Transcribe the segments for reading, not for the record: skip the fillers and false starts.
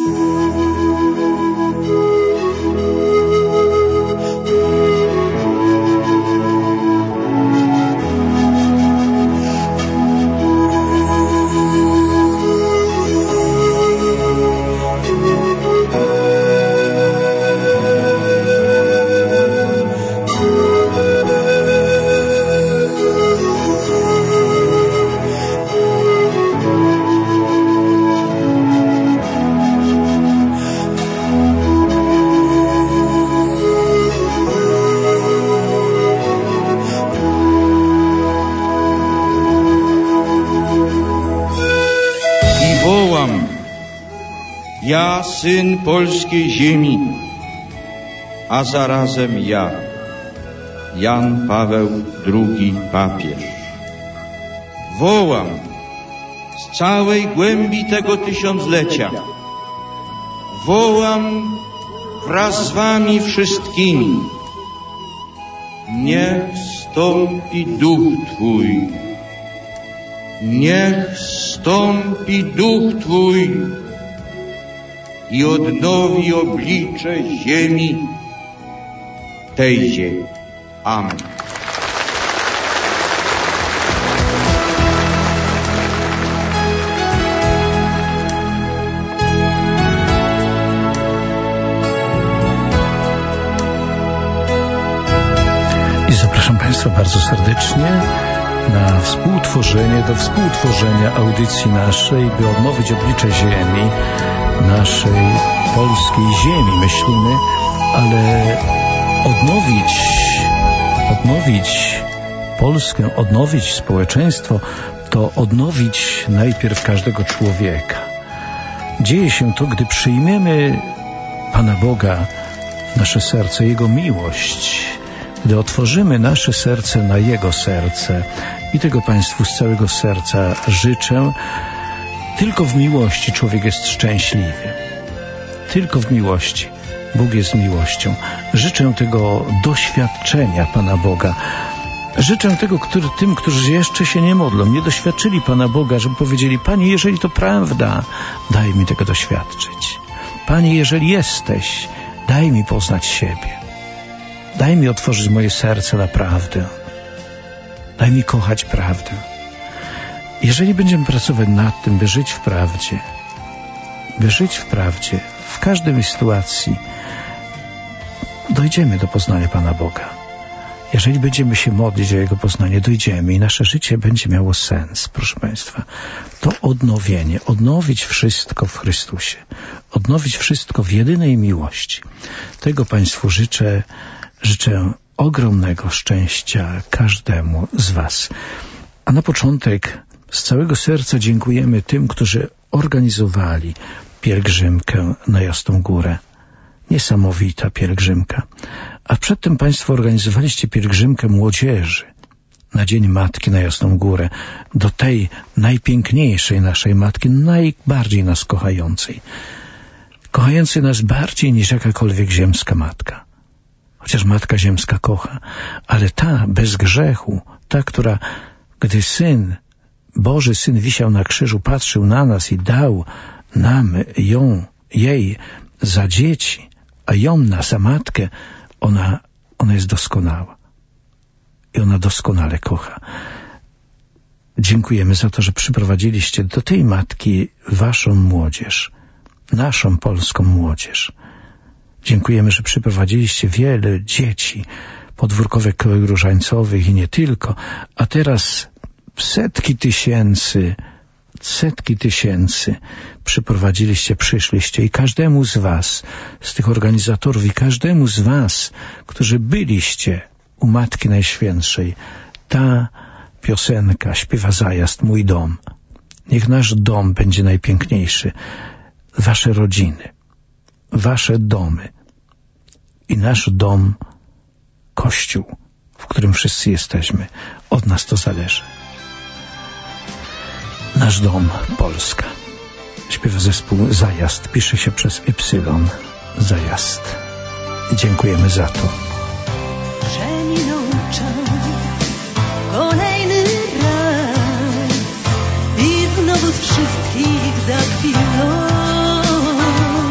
Ja, syn polskiej ziemi, a zarazem ja, Jan Paweł II papież. Wołam z całej głębi tego tysiąclecia, wołam wraz z wami wszystkimi. Niech stąpi duch Twój, niech stąpi duch Twój i odnowi oblicze ziemi tejże. Amen. I zapraszam Państwa bardzo serdecznie na do współtworzenia audycji naszej, by odnowić oblicze ziemi, naszej polskiej ziemi, myślimy, ale odnowić Polskę, odnowić społeczeństwo, to odnowić najpierw każdego człowieka. Dzieje się to, gdy przyjmiemy Pana Boga w nasze serce, Jego miłość, gdy otworzymy nasze serce na Jego serce. I tego Państwu z całego serca życzę. Tylko w miłości człowiek jest szczęśliwy. Tylko w miłości. Bóg jest miłością. Życzę tego doświadczenia Pana Boga. Życzę tego tym, którzy jeszcze się nie modlą, nie doświadczyli Pana Boga, żeby powiedzieli: Panie, jeżeli to prawda, daj mi tego doświadczyć. Panie, jeżeli jesteś, daj mi poznać siebie. Daj mi otworzyć moje serce na prawdę. Daj mi kochać prawdę. Jeżeli będziemy pracować nad tym, by żyć w prawdzie, w każdej sytuacji, dojdziemy do poznania Pana Boga. Jeżeli będziemy się modlić o Jego poznanie, dojdziemy i nasze życie będzie miało sens, proszę Państwa. To odnowienie, odnowić wszystko w Chrystusie, odnowić wszystko w jedynej miłości. Tego Państwu życzę. Życzę ogromnego szczęścia każdemu z Was. A na początek z całego serca dziękujemy tym, którzy organizowali pielgrzymkę na Jasną Górę. Niesamowita pielgrzymka. A przedtem Państwo organizowaliście pielgrzymkę młodzieży na Dzień Matki na Jasną Górę, do tej najpiękniejszej naszej Matki, najbardziej nas kochającej. Kochającej nas bardziej niż jakakolwiek ziemska matka. Chociaż Matka Ziemska kocha, ale ta bez grzechu, ta, która, gdy Boży Syn wisiał na krzyżu, patrzył na nas i dał nam jej za dzieci, a ją za matkę, ona jest doskonała. I ona doskonale kocha. Dziękujemy za to, że przyprowadziliście do tej matki waszą młodzież, naszą polską młodzież. Dziękujemy, że przyprowadziliście wiele dzieci podwórkowych kołek różańcowych i nie tylko, a teraz setki tysięcy przyszliście i każdemu z was, z tych organizatorów i każdemu z was, którzy byliście u Matki Najświętszej, ta piosenka śpiewa zajazd: mój dom. Niech nasz dom będzie najpiękniejszy. Wasze rodziny, wasze domy i nasz dom, Kościół, w którym wszyscy jesteśmy. Od nas to zależy. Nasz dom, Polska. Śpiewa zespół Zajazd. Pisze się przez Y. Zajazd. Dziękujemy za to. Że minął czas, kolejny raz i znowu z wszystkich zakwitną.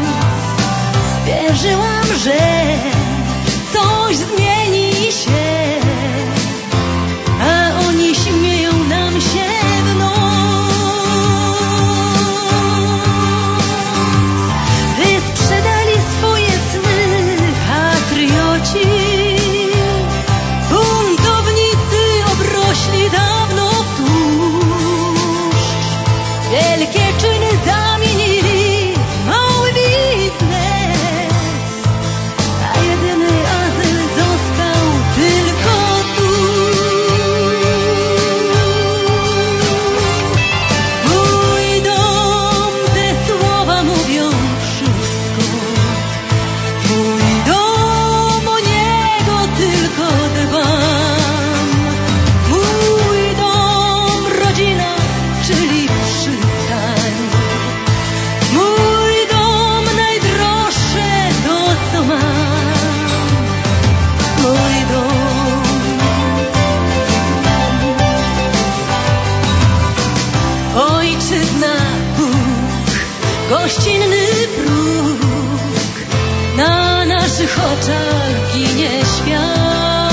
gościnny próg. Na naszych oczach ginie świat.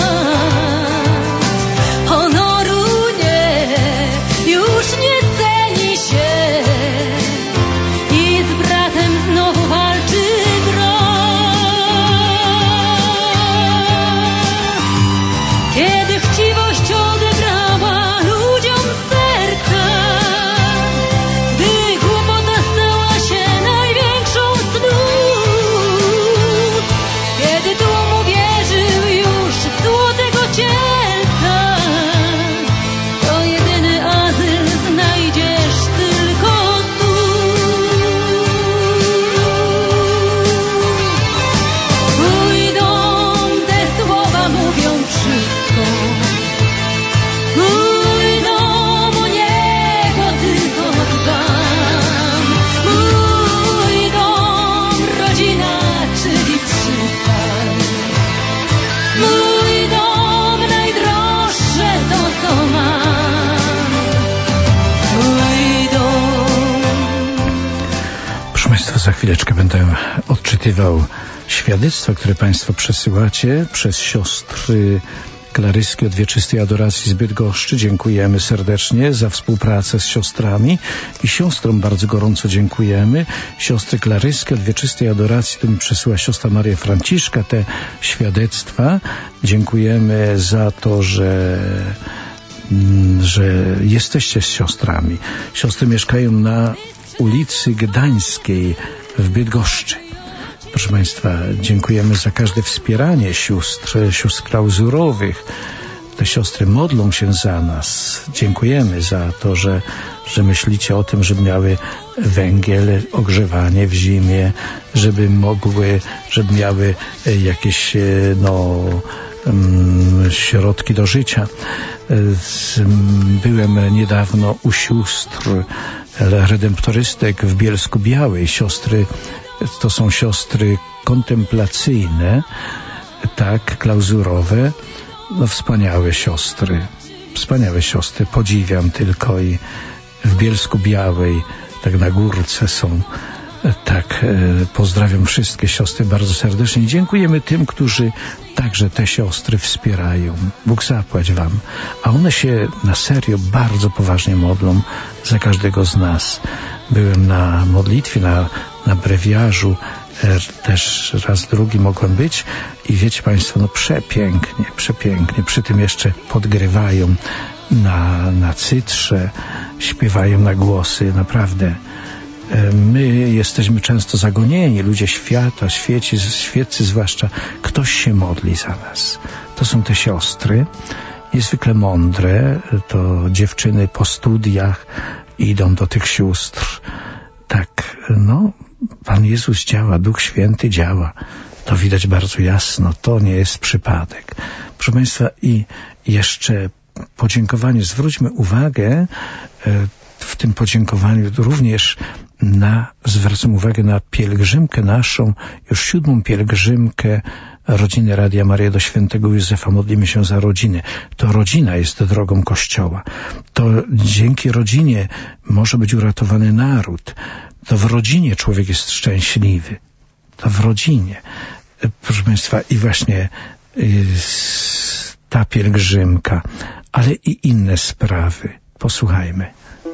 Honoru nie, już nie ceni się i z bratem znowu walczy brat. Kiedy chciwość odebrała ludziom serca, gdy głupota stała się największą z nut, kiedy tłum uwierzył już w złotego cielca, to jedyny azyl znajdziesz tylko tu. Mój dom, te słowa mówią wszystko. Mój dom, o niego tylko dbam. Mój dom, rodzina, czyli przyjaciel. Mój dom, najdroższe to, co mam. Mój dom. Proszę Państwa, za chwileczkę będę odczytywał świadectwa, które Państwo przesyłacie przez siostry Klaryski od Wieczystej Adoracji z Bydgoszczy. Dziękujemy serdecznie za współpracę z siostrami i siostrom bardzo gorąco dziękujemy. Siostry Klaryski od Wieczystej Adoracji, to mi przesyła siostra Maria Franciszka te świadectwa. Dziękujemy za to, że jesteście z siostrami. Siostry mieszkają na ulicy Gdańskiej w Bydgoszczy. Proszę Państwa, dziękujemy za każde wspieranie sióstr klauzurowych. Te siostry modlą się za nas. Dziękujemy za to, że myślicie o tym, żeby miały węgiel, ogrzewanie w zimie, żeby miały jakieś środki do życia. Byłem niedawno u sióstr redemptorystek w Bielsku Białej. Siostry to są siostry kontemplacyjne, tak, klauzurowe. No wspaniałe siostry, podziwiam tylko. I w Bielsku Białej, tak na górce są. Tak, pozdrawiam wszystkie siostry bardzo serdecznie. Dziękujemy tym, którzy także te siostry wspierają. Bóg zapłać wam. A one się na serio bardzo poważnie modlą za każdego z nas. Byłem na modlitwie, na brewiarzu, też raz drugi mogłem być i wiecie Państwo, no przepięknie. Przy tym jeszcze podgrywają na cytrze, śpiewają na głosy, naprawdę. My jesteśmy często zagonieni, ludzie świata, świeccy zwłaszcza. Ktoś się modli za nas. To są te siostry, niezwykle mądre. To dziewczyny po studiach idą do tych sióstr. Tak, Pan Jezus działa, Duch Święty działa. To widać bardzo jasno. To nie jest przypadek. Proszę Państwa, i jeszcze podziękowanie. Zwróćmy uwagę w tym podziękowaniu również zwracam uwagę na pielgrzymkę naszą, już 7. pielgrzymkę rodziny Radia Maryja do Świętego Józefa. Modlimy się za rodzinę. To rodzina jest drogą Kościoła. To dzięki rodzinie może być uratowany naród. To w rodzinie człowiek jest szczęśliwy. To w rodzinie. Proszę Państwa, i właśnie ta pielgrzymka, ale i inne sprawy. Posłuchajmy.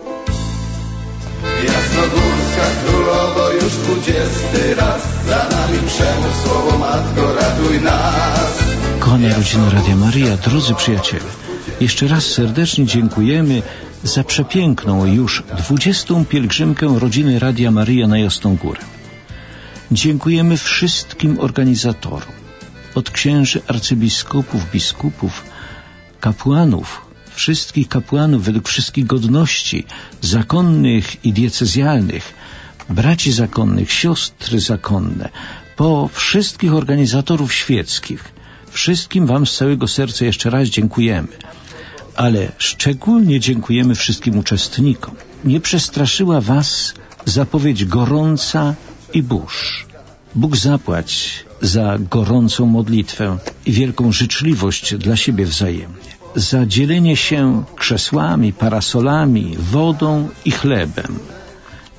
Jasnogórska Królowo, już 20 raz za nami przemoc, słowo Matko, ratuj nas. Kochana rodzina Radia Maryja, drodzy przyjaciele, jeszcze raz serdecznie dziękujemy za przepiękną już 20. pielgrzymkę rodziny Radia Maryja na Jasną Górę. Dziękujemy wszystkim organizatorom, od księży, arcybiskupów, biskupów, kapłanów, wszystkich kapłanów według wszystkich godności, zakonnych i diecezjalnych, braci zakonnych, siostry zakonne, po wszystkich organizatorów świeckich. Wszystkim wam z całego serca jeszcze raz dziękujemy. Ale szczególnie dziękujemy wszystkim uczestnikom. Nie przestraszyła was zapowiedź gorąca i burz. Bóg zapłać za gorącą modlitwę i wielką życzliwość dla siebie wzajemnie. Za dzielenie się krzesłami, parasolami, wodą i chlebem.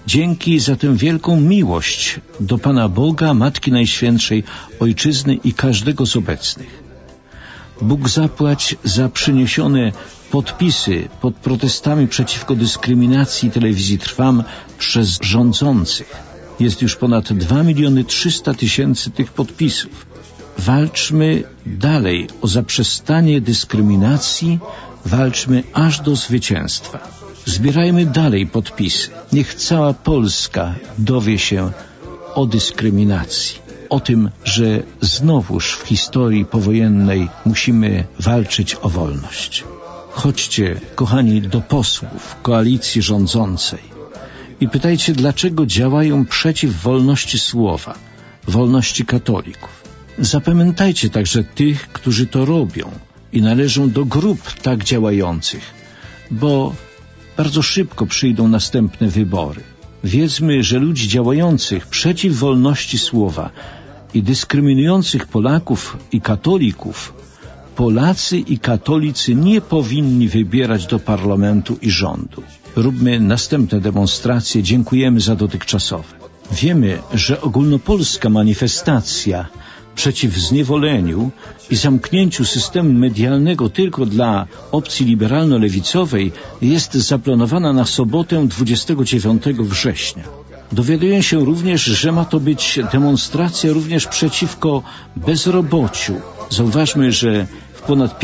Dzięki za tę wielką miłość do Pana Boga, Matki Najświętszej, Ojczyzny i każdego z obecnych. Bóg zapłać za przyniesione podpisy pod protestami przeciwko dyskryminacji Telewizji Trwam przez rządzących. Jest już ponad 2 300 000 tych podpisów. Walczmy dalej o zaprzestanie dyskryminacji, walczmy aż do zwycięstwa. Zbierajmy dalej podpisy. Niech cała Polska dowie się o dyskryminacji. O tym, że znowuż w historii powojennej musimy walczyć o wolność. Chodźcie, kochani, do posłów koalicji rządzącej i pytajcie, dlaczego działają przeciw wolności słowa, wolności katolików. Zapamiętajcie także tych, którzy to robią i należą do grup tak działających, bo bardzo szybko przyjdą następne wybory. Wiedzmy, że ludzi działających przeciw wolności słowa i dyskryminujących Polaków i katolików, Polacy i katolicy nie powinni wybierać do parlamentu i rządu. Róbmy następne demonstracje, dziękujemy za dotychczasowe. Wiemy, że ogólnopolska manifestacja przeciw zniewoleniu i zamknięciu systemu medialnego tylko dla opcji liberalno-lewicowej jest zaplanowana na sobotę 29 września. Dowiaduję się również, że ma to być demonstracja również przeciwko bezrobociu. Zauważmy, że w ponad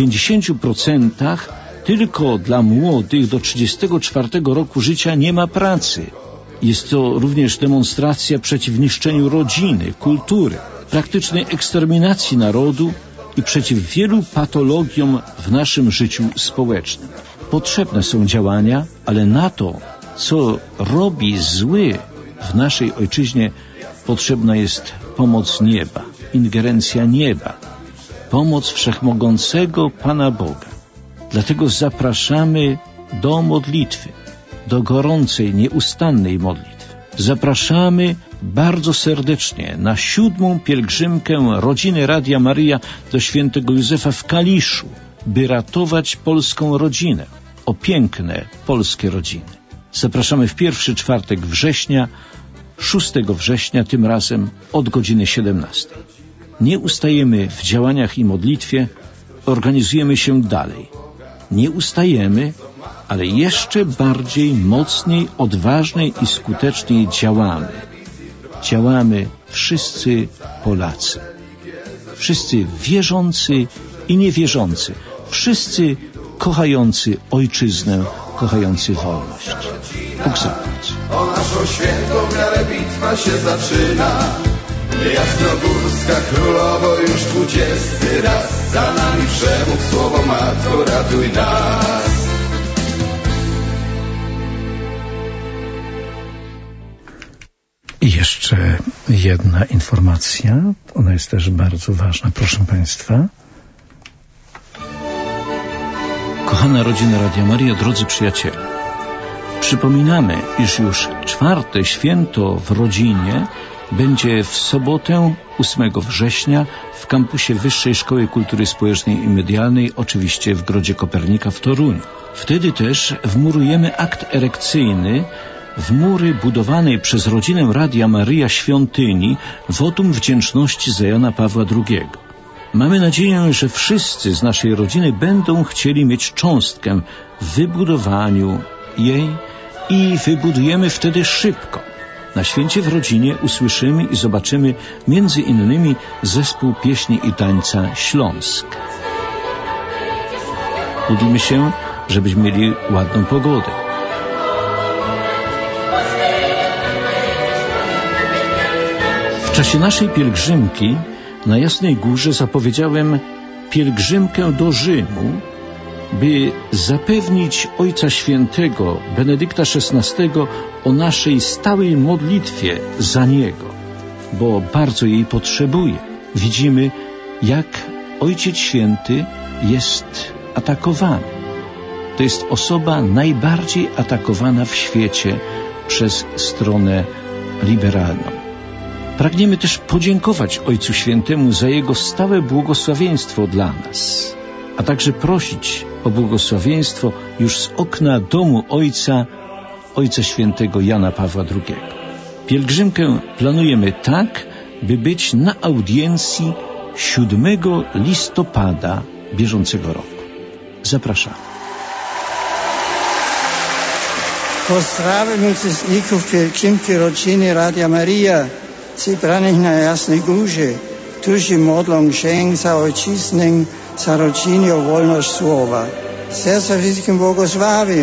50% tylko dla młodych do 34 roku życia nie ma pracy. Jest to również demonstracja przeciw niszczeniu rodziny, kultury, praktycznej eksterminacji narodu i przeciw wielu patologiom w naszym życiu społecznym. Potrzebne są działania, ale na to, co robi zły w naszej ojczyźnie, potrzebna jest pomoc nieba, ingerencja nieba, pomoc wszechmogącego Pana Boga. Dlatego zapraszamy do modlitwy, do gorącej, nieustannej modlitwy. Zapraszamy bardzo serdecznie na 7. pielgrzymkę rodziny Radia Maryja do świętego Józefa w Kaliszu, by ratować polską rodzinę, o piękne polskie rodziny. Zapraszamy w pierwszy czwartek września, 6 września, tym razem od godziny 17. Nie ustajemy w działaniach i modlitwie, organizujemy się dalej. Nie ustajemy, ale jeszcze bardziej, mocniej, odważniej i skuteczniej działamy. Działamy wszyscy Polacy. Wszyscy wierzący i niewierzący. Wszyscy kochający ojczyznę, kochający wolność. Bóg zapłać. O naszą świętą miarę bitwa się zaczyna. Jasnogórska królowo już 20 raz. Za nami przemów słowo Matko, ratuj nas. I jeszcze jedna informacja, ona jest też bardzo ważna, proszę Państwa. Kochana rodzina Radia Maryja, drodzy przyjaciele, przypominamy, iż już 4. święto w rodzinie będzie w sobotę 8 września w kampusie Wyższej Szkoły Kultury Społecznej i Medialnej, oczywiście w Grodzie Kopernika w Toruniu. Wtedy też wmurujemy akt erekcyjny w mury budowanej przez rodzinę Radia Maryja świątyni wotum wdzięczności za Jana Pawła II. Mamy nadzieję, że wszyscy z naszej rodziny będą chcieli mieć cząstkę w wybudowaniu jej i wybudujemy wtedy szybko. Na święcie w rodzinie usłyszymy i zobaczymy między innymi zespół pieśni i tańca Śląsk. Módlmy się, żebyśmy mieli ładną pogodę. W czasie naszej pielgrzymki na Jasnej Górze zapowiedziałem pielgrzymkę do Rzymu, by zapewnić Ojca Świętego Benedykta XVI o naszej stałej modlitwie za niego, bo bardzo jej potrzebuje. Widzimy, jak Ojciec Święty jest atakowany. To jest osoba najbardziej atakowana w świecie przez stronę liberalną. Pragniemy też podziękować Ojcu Świętemu za jego stałe błogosławieństwo dla nas, a także prosić o błogosławieństwo już z okna domu Ojca Ojca Świętego Jana Pawła II. Pielgrzymkę planujemy tak, by być na audiencji 7 listopada bieżącego roku. Zapraszamy. Pozdravím účastníkov pielgrzymky ročiny Rádia Maria, zebraných na Jasnej Górze, którzy modlą się za ojczyznę, za rodzinę o wolność słowa. Serca wszystkim błogosławię.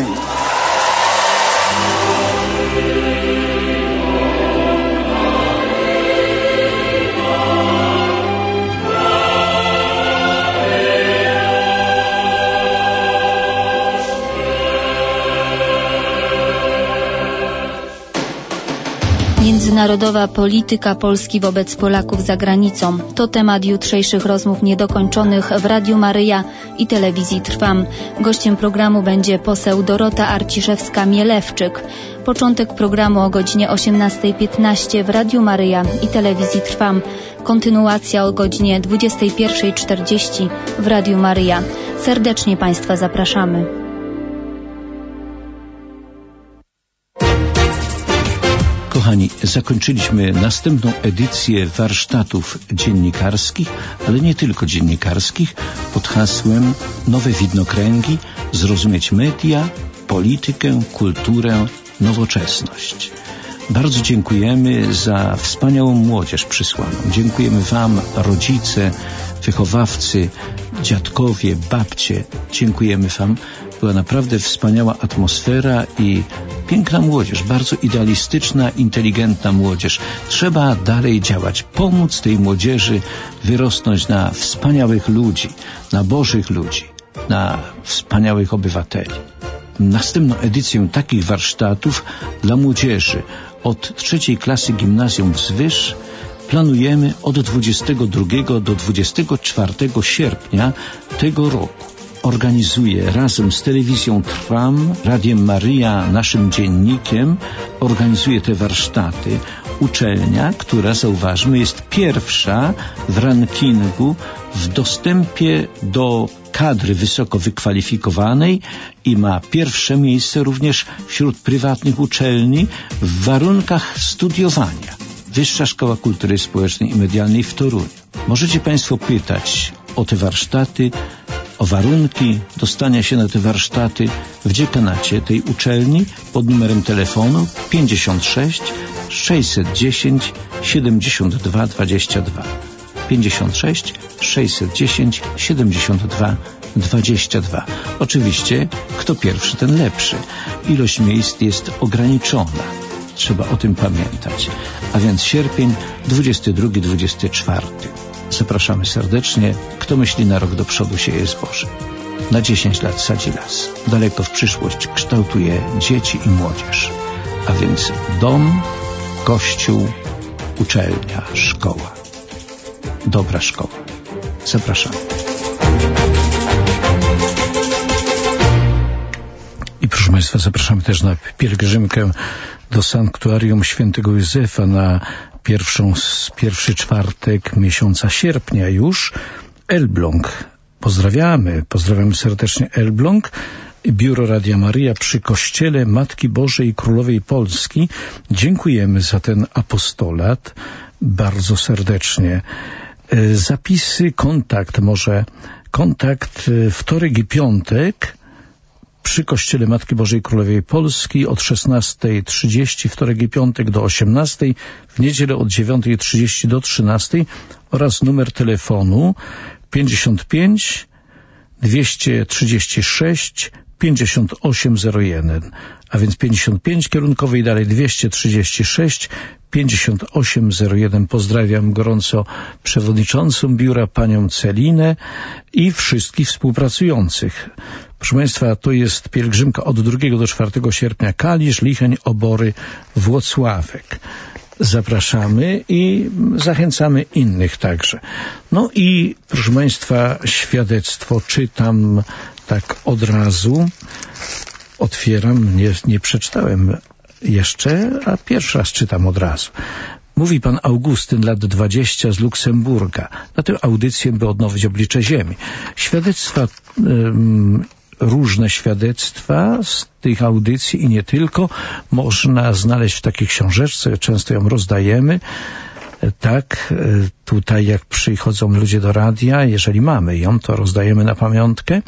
Międzynarodowa polityka Polski wobec Polaków za granicą. To temat jutrzejszych rozmów niedokończonych w Radiu Maryja i Telewizji Trwam. Gościem programu będzie poseł Dorota Arciszewska-Mielewczyk. Początek programu o godzinie 18:15 w Radiu Maryja i Telewizji Trwam. Kontynuacja o godzinie 21:40 w Radiu Maryja. Serdecznie Państwa zapraszamy. Kochani, zakończyliśmy następną edycję warsztatów dziennikarskich, ale nie tylko dziennikarskich, pod hasłem Nowe widnokręgi, zrozumieć media, politykę, kulturę, nowoczesność. Bardzo dziękujemy za wspaniałą młodzież przysłaną. Dziękujemy Wam, rodzice, wychowawcy, dziadkowie, babcie. Dziękujemy Wam. Była naprawdę wspaniała atmosfera i piękna młodzież, bardzo idealistyczna, inteligentna młodzież. Trzeba dalej działać, pomóc tej młodzieży wyrosnąć na wspaniałych ludzi, na bożych ludzi, na wspaniałych obywateli. Następną edycję takich warsztatów dla młodzieży od 3. klasy gimnazjum wzwyż planujemy od 22 do 24 sierpnia tego roku. Organizuje razem z Telewizją Trwam, Radiem Maryja, naszym dziennikiem, organizuje te warsztaty uczelnia, która, zauważmy, jest pierwsza w rankingu w dostępie do kadry wysoko wykwalifikowanej i ma pierwsze miejsce również wśród prywatnych uczelni w warunkach studiowania. Wyższa Szkoła Kultury Społecznej i Medialnej w Toruniu. Możecie Państwo pytać o te warsztaty, o warunki dostania się na te warsztaty w dziekanacie tej uczelni pod numerem telefonu 56 610 72 22. 56 610 72 22. Oczywiście, kto pierwszy, ten lepszy. Ilość miejsc jest ograniczona. Trzeba o tym pamiętać. A więc sierpień 22-24. Zapraszamy serdecznie. Kto myśli na rok do przodu, sieje zboże. Na 10 lat sadzi las. Daleko w przyszłość kształtuje dzieci i młodzież. A więc dom, kościół, uczelnia, szkoła. Dobra szkoła. Zapraszamy. I proszę Państwa, zapraszamy też na pielgrzymkę do sanktuarium świętego Józefa na pierwszy czwartek miesiąca sierpnia już. Elbląg. Pozdrawiamy serdecznie Elbląg. Biuro Radia Maryja przy Kościele Matki Bożej Królowej Polski. Dziękujemy za ten apostolat bardzo serdecznie. Zapisy, kontakt wtorek i piątek przy Kościele Matki Bożej Królowej Polski od 16:30, wtorek i piątek do 18:00, w niedzielę od 9:30 do 13:00 oraz numer telefonu 55 236 5801, a więc 55 kierunkowy i dalej 236 5801. Pozdrawiam gorąco przewodniczącą biura, panią Celinę i wszystkich współpracujących. Proszę Państwa, to jest pielgrzymka od 2 do 4 sierpnia. Kalisz, Licheń, Obory, Włocławek. Zapraszamy i zachęcamy innych także. No i proszę Państwa, świadectwo czytam tak od razu. Otwieram, nie przeczytałem jeszcze, a pierwszy raz czytam od razu. Mówi pan Augustyn, lat 20, z Luksemburga. Na tę audycję, by odnowić oblicze ziemi. Świadectwa różne świadectwa z tych audycji i nie tylko. Można znaleźć w takiej książeczce, często ją rozdajemy. Tak, tutaj jak przychodzą ludzie do radia, jeżeli mamy ją, to rozdajemy na pamiątkę.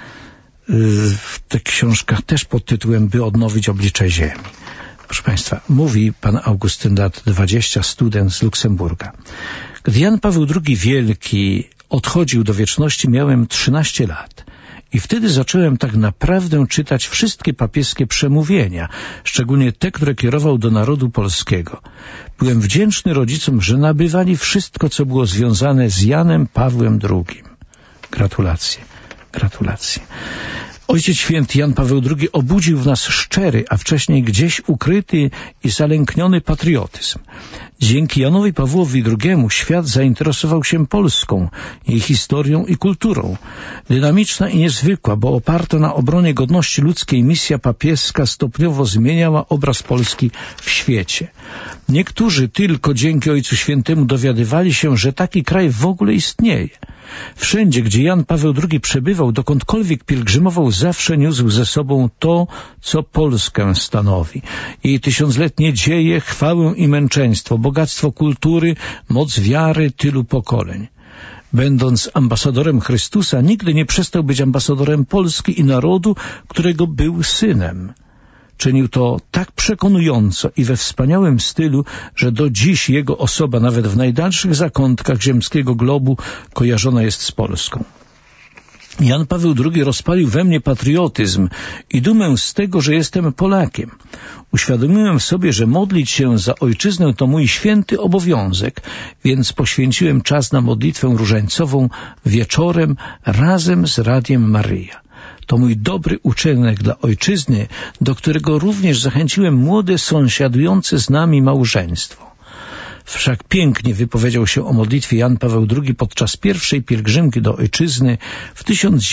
W tych książkach też pod tytułem By odnowić oblicze ziemi. Proszę Państwa, mówi pan Augustyn, lat 20, student z Luksemburga. Gdy Jan Paweł II Wielki odchodził do wieczności, miałem 13 lat. I wtedy zacząłem tak naprawdę czytać wszystkie papieskie przemówienia, szczególnie te, które kierował do narodu polskiego. Byłem wdzięczny rodzicom, że nabywali wszystko, co było związane z Janem Pawłem II. Gratulacje, gratulacje. Ojciec Święty Jan Paweł II obudził w nas szczery, a wcześniej gdzieś ukryty i zalękniony patriotyzm. Dzięki Janowi Pawłowi II świat zainteresował się Polską, jej historią i kulturą. Dynamiczna i niezwykła, bo oparta na obronie godności ludzkiej misja papieska stopniowo zmieniała obraz Polski w świecie. Niektórzy tylko dzięki Ojcu Świętemu dowiadywali się, że taki kraj w ogóle istnieje. Wszędzie, gdzie Jan Paweł II przebywał, dokądkolwiek pielgrzymował, zawsze niósł ze sobą to, co Polskę stanowi. Jej tysiącletnie dzieje, chwałę i męczeństwo, bogactwo kultury, moc wiary tylu pokoleń. Będąc ambasadorem Chrystusa, nigdy nie przestał być ambasadorem Polski i narodu, którego był synem. Czynił to tak przekonująco i we wspaniałym stylu, że do dziś jego osoba nawet w najdalszych zakątkach ziemskiego globu kojarzona jest z Polską. Jan Paweł II rozpalił we mnie patriotyzm i dumę z tego, że jestem Polakiem. Uświadomiłem sobie, że modlić się za ojczyznę to mój święty obowiązek, więc poświęciłem czas na modlitwę różańcową wieczorem razem z Radiem Maryja. To mój dobry uczynek dla ojczyzny, do którego również zachęciłem młode, sąsiadujące z nami małżeństwo. Wszak pięknie wypowiedział się o modlitwie Jan Paweł II podczas pierwszej pielgrzymki do ojczyzny w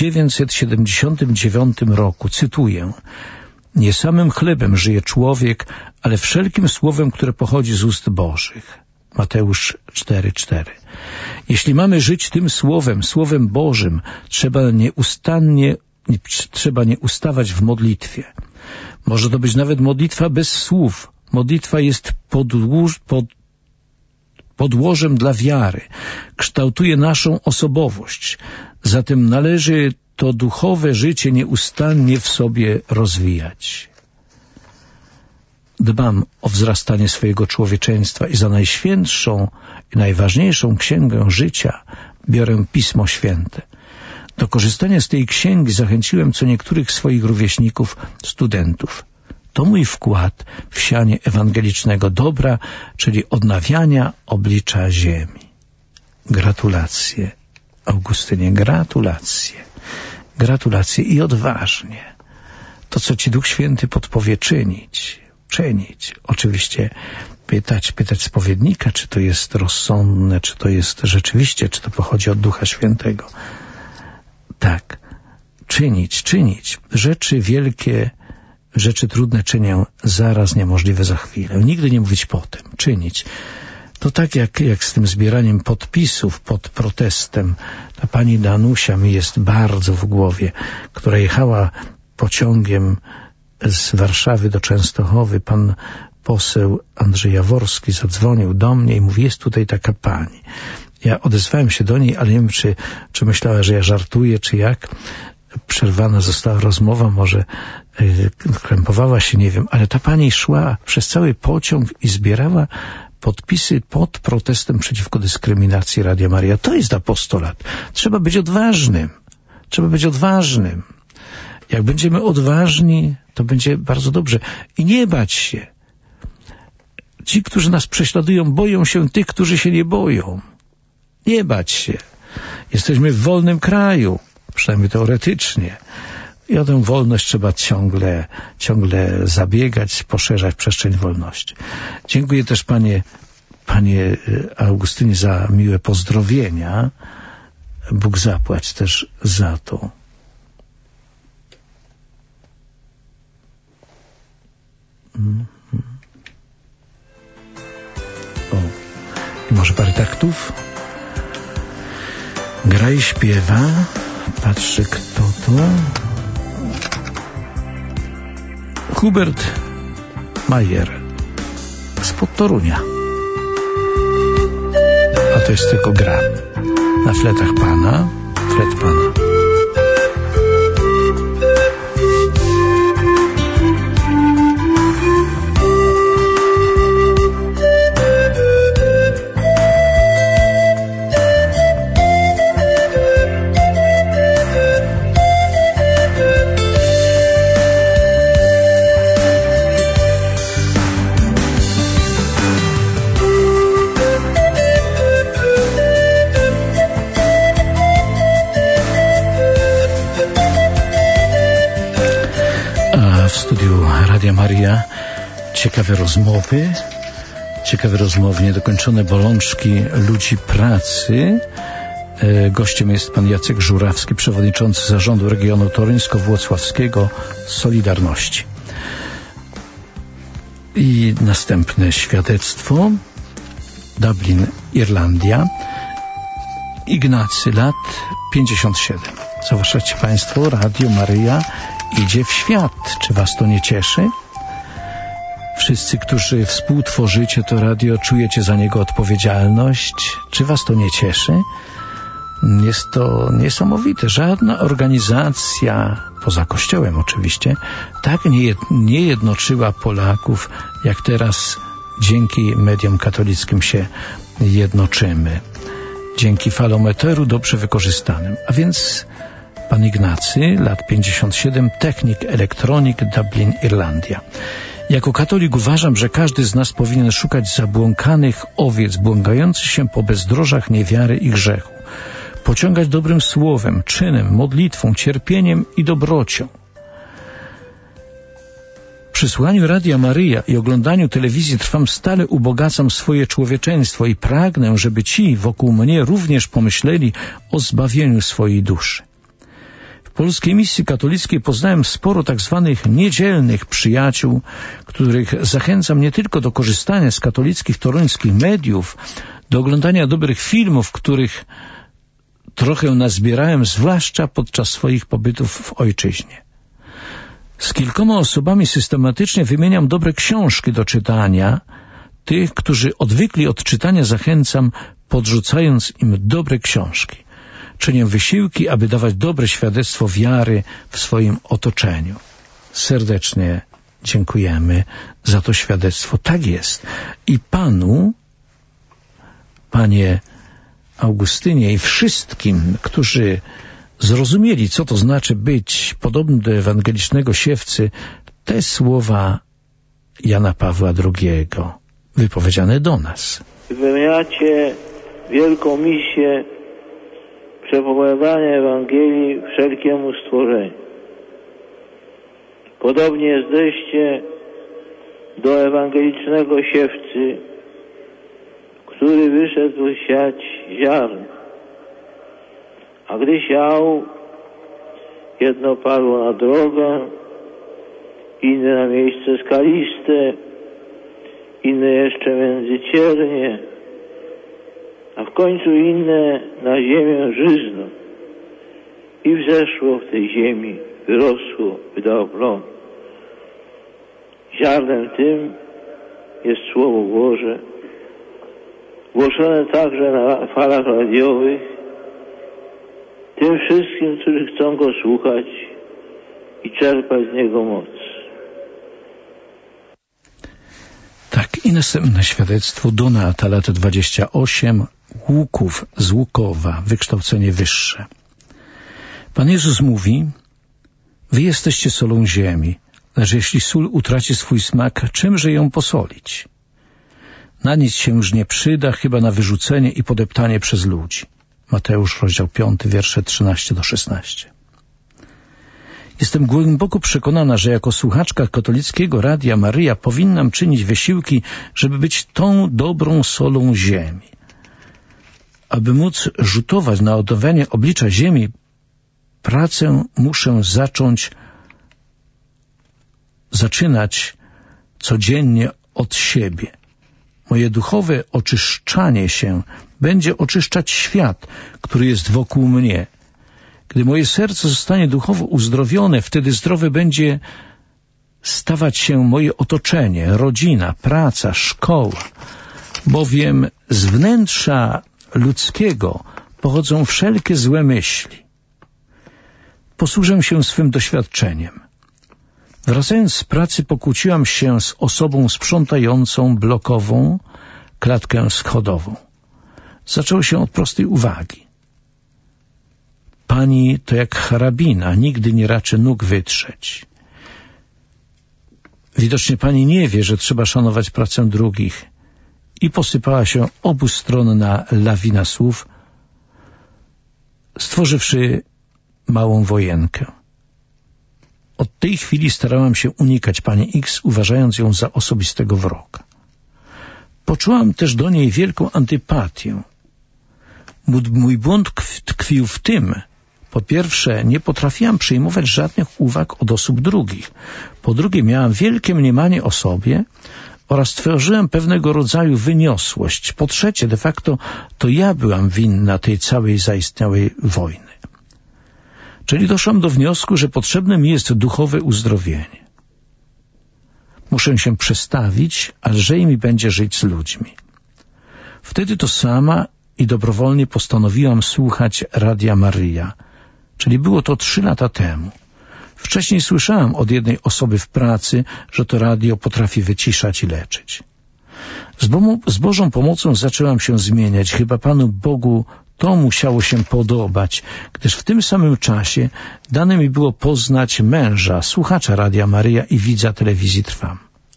1979 roku. Cytuję: nie samym chlebem żyje człowiek, ale wszelkim słowem, które pochodzi z ust Bożych. Mateusz 4:4. Jeśli mamy żyć tym słowem, Słowem Bożym, trzeba nie ustawać w modlitwie. Może to być nawet modlitwa bez słów. Modlitwa jest podłożem dla wiary. Kształtuje naszą osobowość. Zatem należy to duchowe życie nieustannie w sobie rozwijać. Dbam o wzrastanie swojego człowieczeństwa i za najświętszą i najważniejszą księgę życia biorę Pismo Święte. Do korzystania z tej księgi zachęciłem co niektórych swoich rówieśników, studentów. To mój wkład w sianie ewangelicznego dobra, czyli odnawiania oblicza ziemi. Gratulacje, Augustynie, gratulacje. Gratulacje i odważnie. To, co Ci Duch Święty podpowie, czynić. Oczywiście pytać spowiednika, czy to jest rozsądne, czy to jest rzeczywiście, czy to pochodzi od Ducha Świętego. Tak, czynić. Rzeczy wielkie, rzeczy trudne czynię zaraz, niemożliwe za chwilę. Nigdy nie mówić potem, czynić. To tak jak z tym zbieraniem podpisów pod protestem. Ta pani Danusia mi jest bardzo w głowie, która jechała pociągiem z Warszawy do Częstochowy. Pan poseł Andrzej Jaworski zadzwonił do mnie i mówi: jest tutaj taka pani. Ja odezwałem się do niej, ale nie wiem, czy myślała, że ja żartuję, czy jak. Przerwana została rozmowa, może krępowała się, nie wiem, ale ta pani szła przez cały pociąg i zbierała podpisy pod protestem przeciwko dyskryminacji Radia Maryja. To jest apostolat. Trzeba być odważnym. Jak będziemy odważni, to będzie bardzo dobrze. I nie bać się. Ci, którzy nas prześladują, boją się tych, którzy się nie boją. Nie bać się. Jesteśmy w wolnym kraju, przynajmniej teoretycznie. I o tę wolność trzeba ciągle zabiegać, poszerzać przestrzeń wolności. Dziękuję też panie Augustynie za miłe pozdrowienia. Bóg zapłać też za to. I może parę taktów? Gra i śpiewa. Patrzę, kto to. Hubert Mayer spod Torunia. A to jest tylko gra na fletach Pana, flet Pana. Radia Maria, ciekawe rozmowy, niedokończone bolączki ludzi pracy. Gościem jest pan Jacek Żurawski, przewodniczący zarządu regionu toruńsko-włocławskiego Solidarności. I następne świadectwo. Dublin, Irlandia. Ignacy, lat 57. Zauważacie państwo, Radio Maryja idzie w świat. Czy was to nie cieszy? Wszyscy, którzy współtworzycie to radio, czujecie za niego odpowiedzialność. Czy was to nie cieszy? Jest to niesamowite. Żadna organizacja, poza Kościołem oczywiście, tak nie jednoczyła Polaków, jak teraz dzięki mediom katolickim się jednoczymy. Dzięki falom eteru dobrze wykorzystanym. A więc pan Ignacy, lat 57, technik, elektronik, Dublin, Irlandia. Jako katolik uważam, że każdy z nas powinien szukać zabłąkanych owiec, błąkających się po bezdrożach niewiary i grzechu. Pociągać dobrym słowem, czynem, modlitwą, cierpieniem i dobrocią. Przy słuchaniu Radia Maryja i oglądaniu telewizji Trwam stale ubogacam swoje człowieczeństwo i pragnę, żeby ci wokół mnie również pomyśleli o zbawieniu swojej duszy. W polskiej misji katolickiej poznałem sporo tak zwanych niedzielnych przyjaciół, których zachęcam nie tylko do korzystania z katolickich toruńskich mediów, do oglądania dobrych filmów, których trochę nazbierałem, zwłaszcza podczas swoich pobytów w ojczyźnie. Z kilkoma osobami systematycznie wymieniam dobre książki do czytania. Tych, którzy odwykli od czytania, zachęcam, podrzucając im dobre książki. Czynię wysiłki, aby dawać dobre świadectwo wiary w swoim otoczeniu. Serdecznie dziękujemy za to świadectwo. Tak jest. I Panu, Panie Augustynie, i wszystkim, którzy zrozumieli, co to znaczy być podobnym do ewangelicznego siewcy, te słowa Jana Pawła II, wypowiedziane do nas. Wypełniacie wielką misję przepowiadania Ewangelii wszelkiemu stworzeniu. Podobnie jesteście do ewangelicznego siewcy, który wyszedł siać ziarno. A gdy siał, jedno padło na drogę, inne na miejsce skaliste, inne jeszcze między ciernie, a w końcu inne na ziemię żyzną. I wzeszło w tej ziemi, wyrosło, wydało plon. Ziarnem tym jest Słowo Boże, głoszone także na falach radiowych, tym wszystkim, którzy chcą Go słuchać i czerpać z Niego moc. Tak, i następne świadectwo. Donata, lat 28, Łuków z Łukowa, wykształcenie wyższe. Pan Jezus mówi: wy jesteście solą ziemi, lecz jeśli sól utraci swój smak, czymże ją posolić? Na nic się już nie przyda, chyba na wyrzucenie i podeptanie przez ludzi. Mateusz, rozdział 5, wiersze 13-16. Jestem głęboko przekonana, że jako słuchaczka katolickiego Radia Maryja powinnam czynić wysiłki, żeby być tą dobrą solą ziemi. Aby móc rzutować na odnowienie oblicza ziemi, pracę muszę zaczynać codziennie od siebie. Moje duchowe oczyszczanie się będzie oczyszczać świat, który jest wokół mnie. Gdy moje serce zostanie duchowo uzdrowione, wtedy zdrowe będzie stawać się moje otoczenie, rodzina, praca, szkoła, bowiem z wnętrza ludzkiego pochodzą wszelkie złe myśli. Posłużę się swym doświadczeniem. Wracając z pracy pokłóciłam się z osobą sprzątającą blokową klatkę schodową. Zaczęło się od prostej uwagi. Pani to jak hrabina, nigdy nie raczy nóg wytrzeć. Widocznie pani nie wie, że trzeba szanować pracę drugich. I posypała się obustronna lawina słów, stworzywszy małą wojenkę. Od tej chwili starałam się unikać pani X, uważając ją za osobistego wroga. Poczułam też do niej wielką antypatię. Mój błąd tkwił w tym, po pierwsze, nie potrafiłam przyjmować żadnych uwag od osób drugich. Po drugie, miałam wielkie mniemanie o sobie oraz tworzyłam pewnego rodzaju wyniosłość. Po trzecie, de facto, to ja byłam winna tej całej zaistniałej wojny. Czyli doszłam do wniosku, że potrzebne mi jest duchowe uzdrowienie. Muszę się przestawić, a lżej mi będzie żyć z ludźmi. Wtedy to sama i dobrowolnie postanowiłam słuchać Radia Maryja, czyli było to 3 lata temu. Wcześniej słyszałam od jednej osoby w pracy, że to radio potrafi wyciszać i leczyć. Z Bożą pomocą zaczęłam się zmieniać. Chyba Panu Bogu to musiało się podobać, gdyż w tym samym czasie dane mi było poznać męża, słuchacza Radia Maryja i widza telewizji Trwam.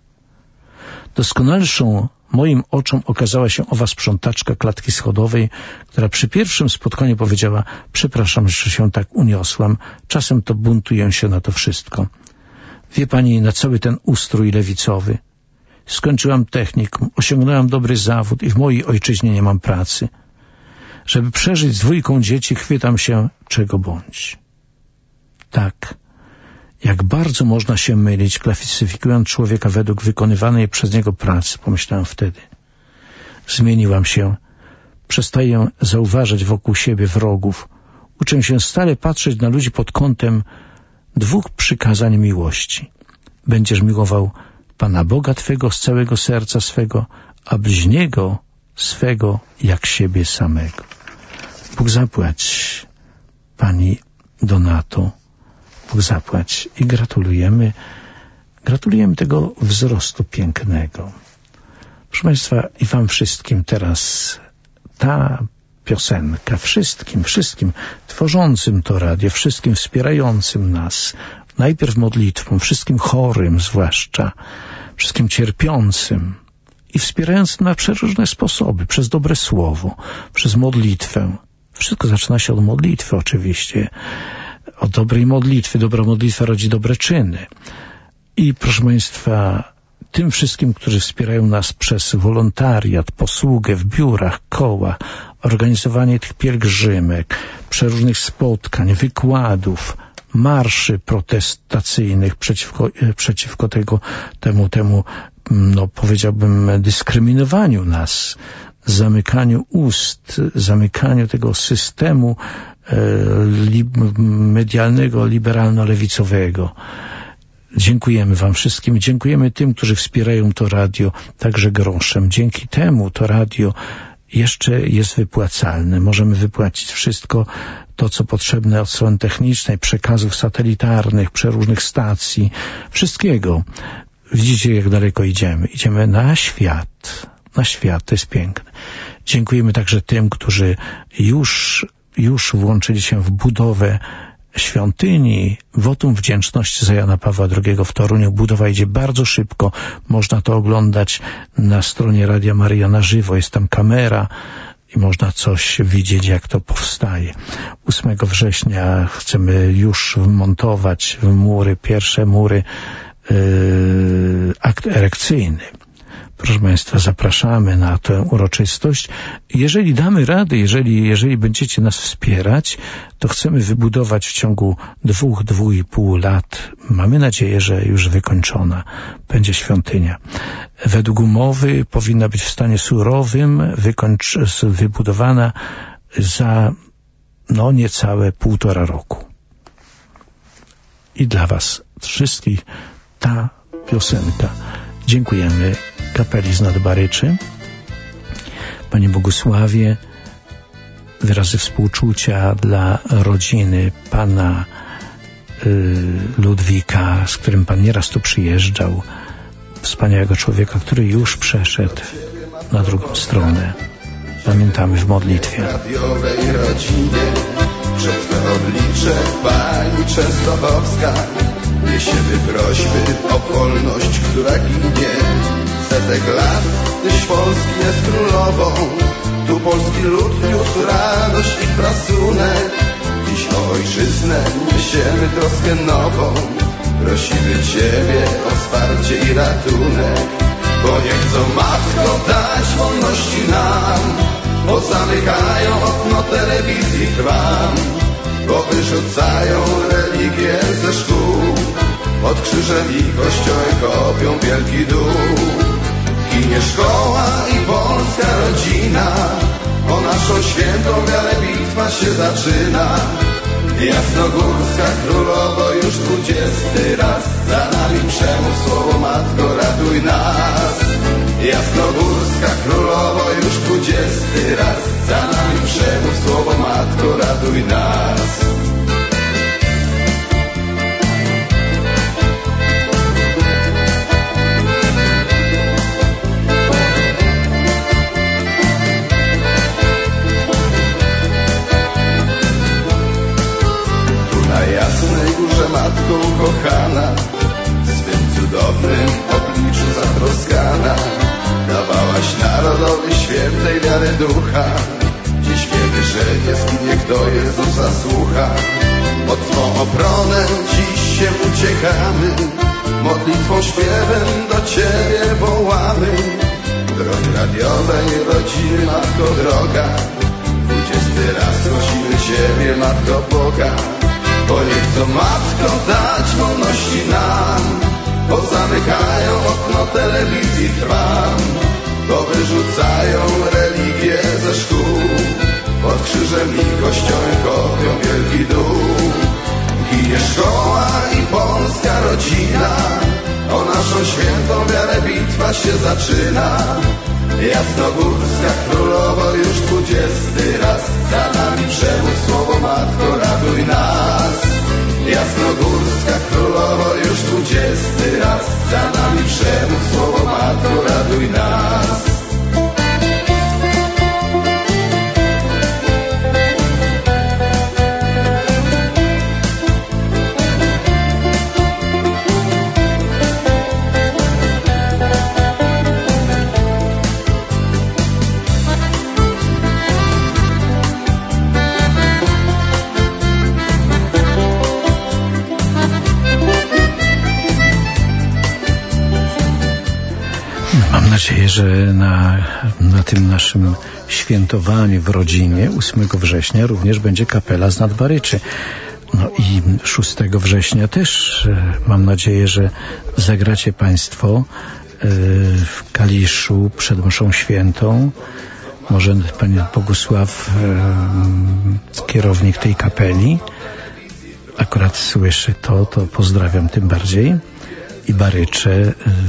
Doskonalszą moim oczom okazała się owa sprzątaczka klatki schodowej, która przy pierwszym spotkaniu powiedziała: przepraszam, że się tak uniosłam, czasem to buntuję się na to wszystko. Wie pani, na cały ten ustrój lewicowy. Skończyłam technikum, osiągnęłam dobry zawód i w mojej ojczyźnie nie mam pracy. Żeby przeżyć z 2 dzieci, chwytam się czego bądź. Tak, jak bardzo można się mylić, klasyfikując człowieka według wykonywanej przez niego pracy, pomyślałem wtedy. Zmieniłam się, przestaję zauważać wokół siebie wrogów, uczę się stale patrzeć na ludzi pod kątem 2 przykazań miłości. Będziesz miłował Pana Boga Twego z całego serca swego, a bliźniego swego jak siebie samego. Bóg zapłać, Pani Donato, Bóg zapłać i gratulujemy tego wzrostu pięknego. Proszę Państwa, i Wam wszystkim teraz ta piosenka, wszystkim tworzącym to radio, wszystkim wspierającym nas, najpierw modlitwą, wszystkim chorym zwłaszcza, wszystkim cierpiącym i wspierającym na przeróżne sposoby, przez dobre słowo, przez modlitwę. Wszystko zaczyna się od modlitwy oczywiście. Od dobrej modlitwy. Dobra modlitwa rodzi dobre czyny. I proszę Państwa, tym wszystkim, którzy wspierają nas przez wolontariat, posługę w biurach, kołach, organizowanie tych pielgrzymek, przeróżnych spotkań, wykładów, marszy protestacyjnych przeciwko temu powiedziałbym, dyskryminowaniu nas, zamykaniu ust, zamykaniu tego systemu medialnego, liberalno-lewicowego. Dziękujemy Wam wszystkim. Dziękujemy tym, którzy wspierają to radio także groszem. Dzięki temu to radio jeszcze jest wypłacalne. Możemy wypłacić wszystko to, co potrzebne od strony technicznej, przekazów satelitarnych, przeróżnych stacji, wszystkiego. Widzicie, jak daleko idziemy. Idziemy na świat. Na świat. To jest piękne. Dziękujemy także tym, którzy już włączyli się w budowę świątyni. Wotum wdzięczności za Jana Pawła II w Toruniu. Budowa idzie bardzo szybko. Można to oglądać na stronie Radia Maryja na żywo. Jest tam kamera i można coś widzieć, jak to powstaje. 8 września chcemy już wmontować w mury, pierwsze mury, akt erekcyjny. Proszę Państwa, zapraszamy na tę uroczystość. Jeżeli damy radę, jeżeli będziecie nas wspierać, to chcemy wybudować w ciągu 2–2,5 lat, mamy nadzieję, że już wykończona będzie świątynia. Według umowy powinna być w stanie surowym, wybudowana za niecałe 1,5 roku. I dla Was wszystkich ta piosenka. Dziękujemy kapeli z Nadbaryczy. Panie Bogusławie, wyrazy współczucia dla rodziny pana Ludwika, z którym pan nieraz tu przyjeżdżał. Wspaniałego człowieka, który już przeszedł na drugą stronę. Pamiętamy w modlitwie. Radiowej rodzinie przed Twe oblicze Pani Częstochowska niesiemy prośby o wolność, która ginie. Setek lat Tyś Polski jest królową, tu polski lud niósł radość i prasunek. Dziś o ojczyznę niesiemy troskę nową, prosimy Ciebie o wsparcie i ratunek. Bo nie chcą, Matko, dać wolności nam, bo zamykają okno telewizji Wam, bo wyrzucają religię ze szkół, pod krzyżem i kościołem kopią wielki dół. Ginie szkoła i polska rodzina, o naszą świętą wiarę bitwa się zaczyna. Jasnogórska królowo już 20 raz, za nami przemoc, słowo Matko, ratuj nas. Jasnogórska królowo już 20 raz, za nami przemoc, słowo Matko, ratuj nas. Jasnej Górze, Matko ukochana, swym cudownym obliczu zatroskana, dawałaś narodowi świętej wiary ducha. Dziś wiemy, że nie zginie, kto Jezusa słucha. Pod Twą obronę dziś się uciekamy, modlitwą, śpiewem do Ciebie wołamy. Broń radiowej rodziny, Matko droga, 20 raz prosimy Ciebie, Matko Boga. Bo nie chcą, Matko, dać wolności nam, bo zamykają okno telewizji Wam, bo wyrzucają religię ze szkół, pod krzyżem i kościołem kopią wielki dół. Ginie szkoła i polska rodzina, o naszą świętą wiarę bitwa się zaczyna. Jasnogórska królowo już 20 raz, za nami przemoc, słowo Matko, ratuj nas. Jasnogórska królowo już 20 raz, za nami przemoc, słowo Matko, ratuj nas. Mam nadzieję, że na tym naszym świętowaniu w rodzinie 8 września również będzie kapela z Nadbaryczy. No i 6 września też mam nadzieję, że zagracie Państwo w Kaliszu przed mszą świętą. Może Pan Bogusław, kierownik tej kapeli, akurat słyszy to pozdrawiam tym bardziej. I Barycze,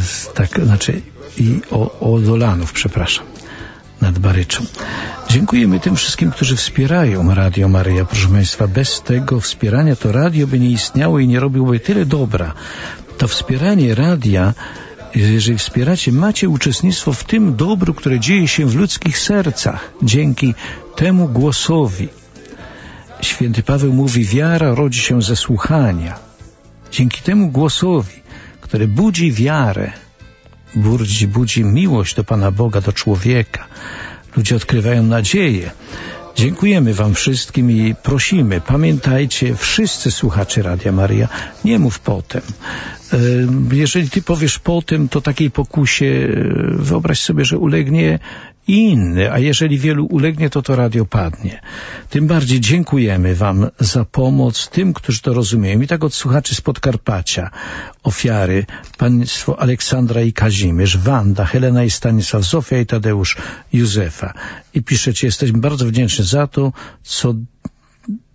i Odolanów, przepraszam, nad Baryczą. Dziękujemy tym wszystkim, którzy wspierają Radio Maryja. Proszę Państwa, bez tego wspierania to radio by nie istniało i nie robiłoby tyle dobra. To wspieranie radia, jeżeli wspieracie, macie uczestnictwo w tym dobru, które dzieje się w ludzkich sercach. Dzięki temu głosowi. Święty Paweł mówi, wiara rodzi się ze słuchania. Dzięki temu głosowi, który budzi wiarę, budzi miłość do Pana Boga, do człowieka. Ludzie odkrywają nadzieję. Dziękujemy Wam wszystkim i prosimy, pamiętajcie, wszyscy słuchacze Radia Maryja, nie mów potem. Jeżeli Ty powiesz potem, to takiej pokusie wyobraź sobie, że ulegnie inny, a jeżeli wielu ulegnie, to radio padnie. Tym bardziej dziękujemy Wam za pomoc tym, którzy to rozumieją. I tak od słuchaczy z Podkarpacia, ofiary, państwo Aleksandra i Kazimierz, Wanda, Helena i Stanisław, Zofia i Tadeusz, Józefa. I piszecie, jesteśmy bardzo wdzięczni za to, co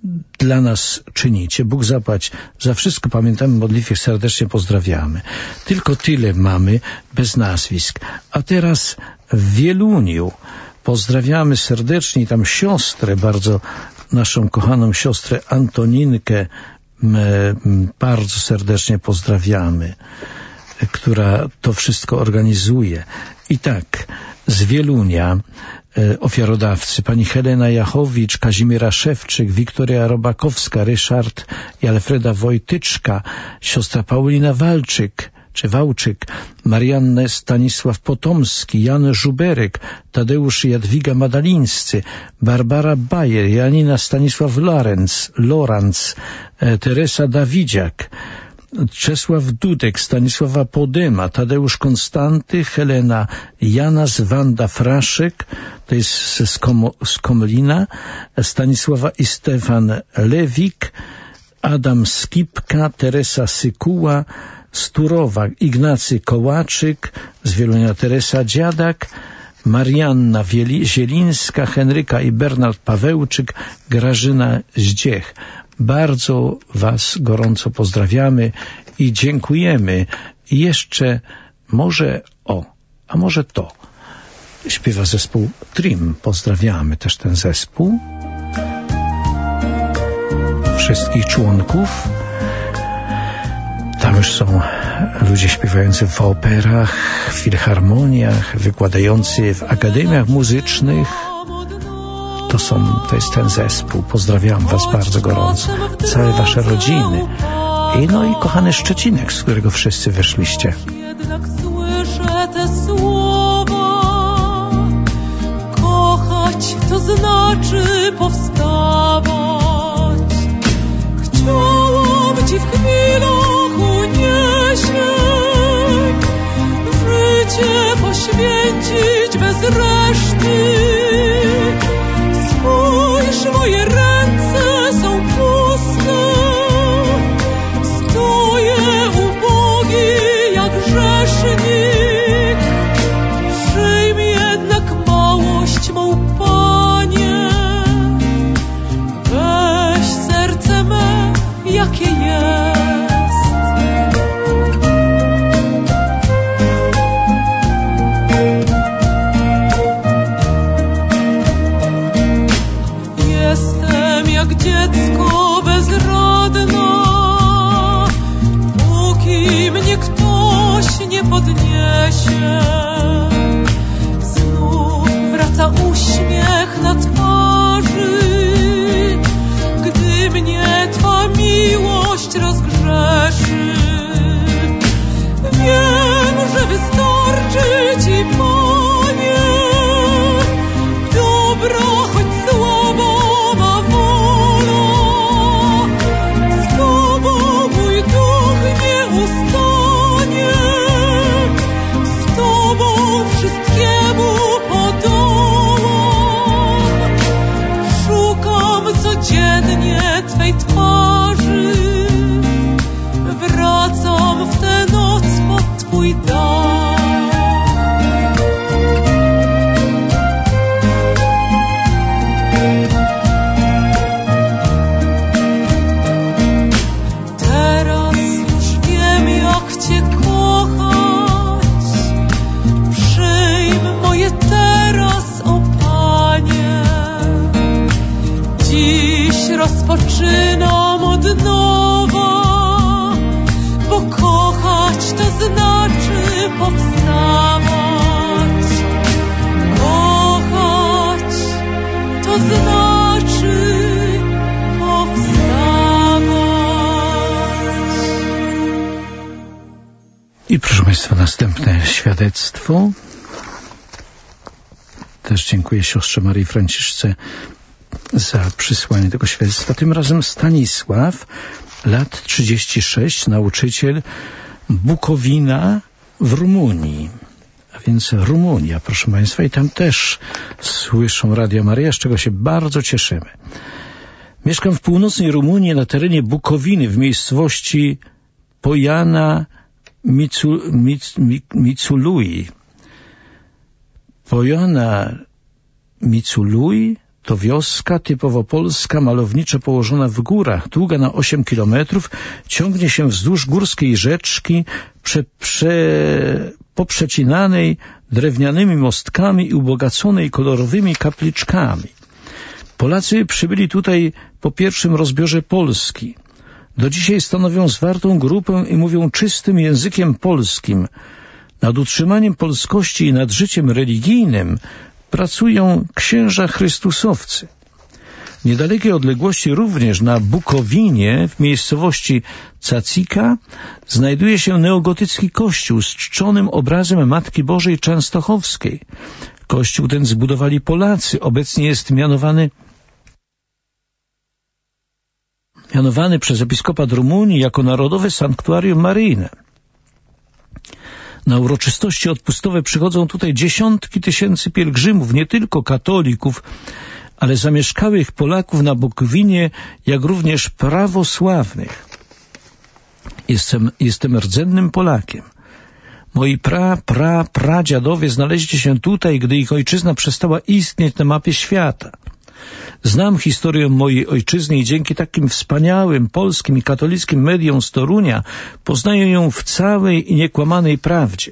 dla nas czynicie. Bóg zapłać za wszystko. Pamiętamy modlitwę, serdecznie pozdrawiamy. Tylko tyle mamy, bez nazwisk. A teraz w Wieluniu pozdrawiamy serdecznie i tam siostrę, bardzo naszą kochaną siostrę Antoninkę, bardzo serdecznie pozdrawiamy, która to wszystko organizuje. I tak, z Wielunia ofiarodawcy, pani Helena Jachowicz, Kazimiera Szewczyk, Wiktoria Robakowska, Ryszard i Alfreda Wojtyczka, siostra Paulina Wałczyk, Mariannę Stanisław Potomski, Jan Żuberek, Tadeusz i Jadwiga Madalińscy, Barbara Bajer, Janina Stanisław Lorenz, Teresa Dawidziak, Czesław Dudek, Stanisława Podema, Tadeusz Konstanty, Helena Janas, Wanda Fraszek, to jest z Komlina, Stanisława i Stefan Lewik, Adam Skipka, Teresa Sykuła, z Turowa, Ignacy Kołaczyk, z Wielunia Teresa Dziadak, Marianna Zielińska, Henryka i Bernard Pawełczyk, Grażyna Zdziech. Bardzo was gorąco pozdrawiamy i dziękujemy. I jeszcze może to śpiewa zespół Trim. Pozdrawiamy też ten zespół, wszystkich członków. Tam już są ludzie śpiewający w operach, w filharmoniach, wykładający w akademiach muzycznych. To jest ten zespół. Pozdrawiam was bardzo gorąco. Całe wasze rodziny. I kochany Szczecinek, z którego wszyscy wyszliście. Jednak słyszę te słowa. Kochać to znaczy powstawać. Chciałam ci w chwilach uniesień życie poświęcić bez reszty. Spójrz, moje ręce są puste. Stoję ubogi jak grzesznik. Przyjmij jednak małość mą, Panie. Weź serce me, jakie jest. Jestem jak dziecko bezrodne, póki mnie ktoś nie podniesie. Znów wraca uśmiech na twarzy, gdy mnie Twa miłość rozgrzeszy. Wiem, że wystarczy Ci, Panie, dobro, choć słabowa wola. Z Tobą mój duch nie ustanie, z Tobą wszystkiemu podołam. Szukam codziennie Twej twarzy, wracam w tę noc pod Twój dom. Teraz już wiem, jak Cię kochać. Przyjm moje teraz, o Panie. Dziś rozpoczynam od nowa, bo kochać to znaczy powstawać. Kochać to znaczy powstawać. I proszę Państwa, następne świadectwo. Też dziękuję siostrze Marii Franciszce za przysłanie tego świadectwa. Tym razem Stanisław, lat 36, nauczyciel, Bukowina w Rumunii. A więc Rumunia, proszę Państwa, i tam też słyszą Radio Maryja, z czego się bardzo cieszymy. Mieszkam w północnej Rumunii, na terenie Bukowiny, w miejscowości Pojana Micului. Pojana Micului To wioska typowo polska, malowniczo położona w górach, długa na 8 kilometrów, ciągnie się wzdłuż górskiej rzeczki, poprzecinanej drewnianymi mostkami i ubogaconej kolorowymi kapliczkami. Polacy przybyli tutaj po pierwszym rozbiorze Polski. Do dzisiaj stanowią zwartą grupę i mówią czystym językiem polskim. Nad utrzymaniem polskości i nad życiem religijnym pracują księża chrystusowcy. W niedalekiej odległości również na Bukowinie, w miejscowości Cacika, znajduje się neogotycki kościół z czczonym obrazem Matki Bożej Częstochowskiej. Kościół ten zbudowali Polacy. Obecnie jest mianowany przez episkopat Rumunii jako Narodowe Sanktuarium Maryjne. Na uroczystości odpustowe przychodzą tutaj dziesiątki tysięcy pielgrzymów, nie tylko katolików, ale zamieszkałych Polaków na Bukowinie, jak również prawosławnych. Jestem rdzennym Polakiem. Moi pradziadowie znaleźli się tutaj, gdy ich ojczyzna przestała istnieć na mapie świata. Znam historię mojej ojczyzny i dzięki takim wspaniałym polskim i katolickim mediom z Torunia poznaję ją w całej i niekłamanej prawdzie.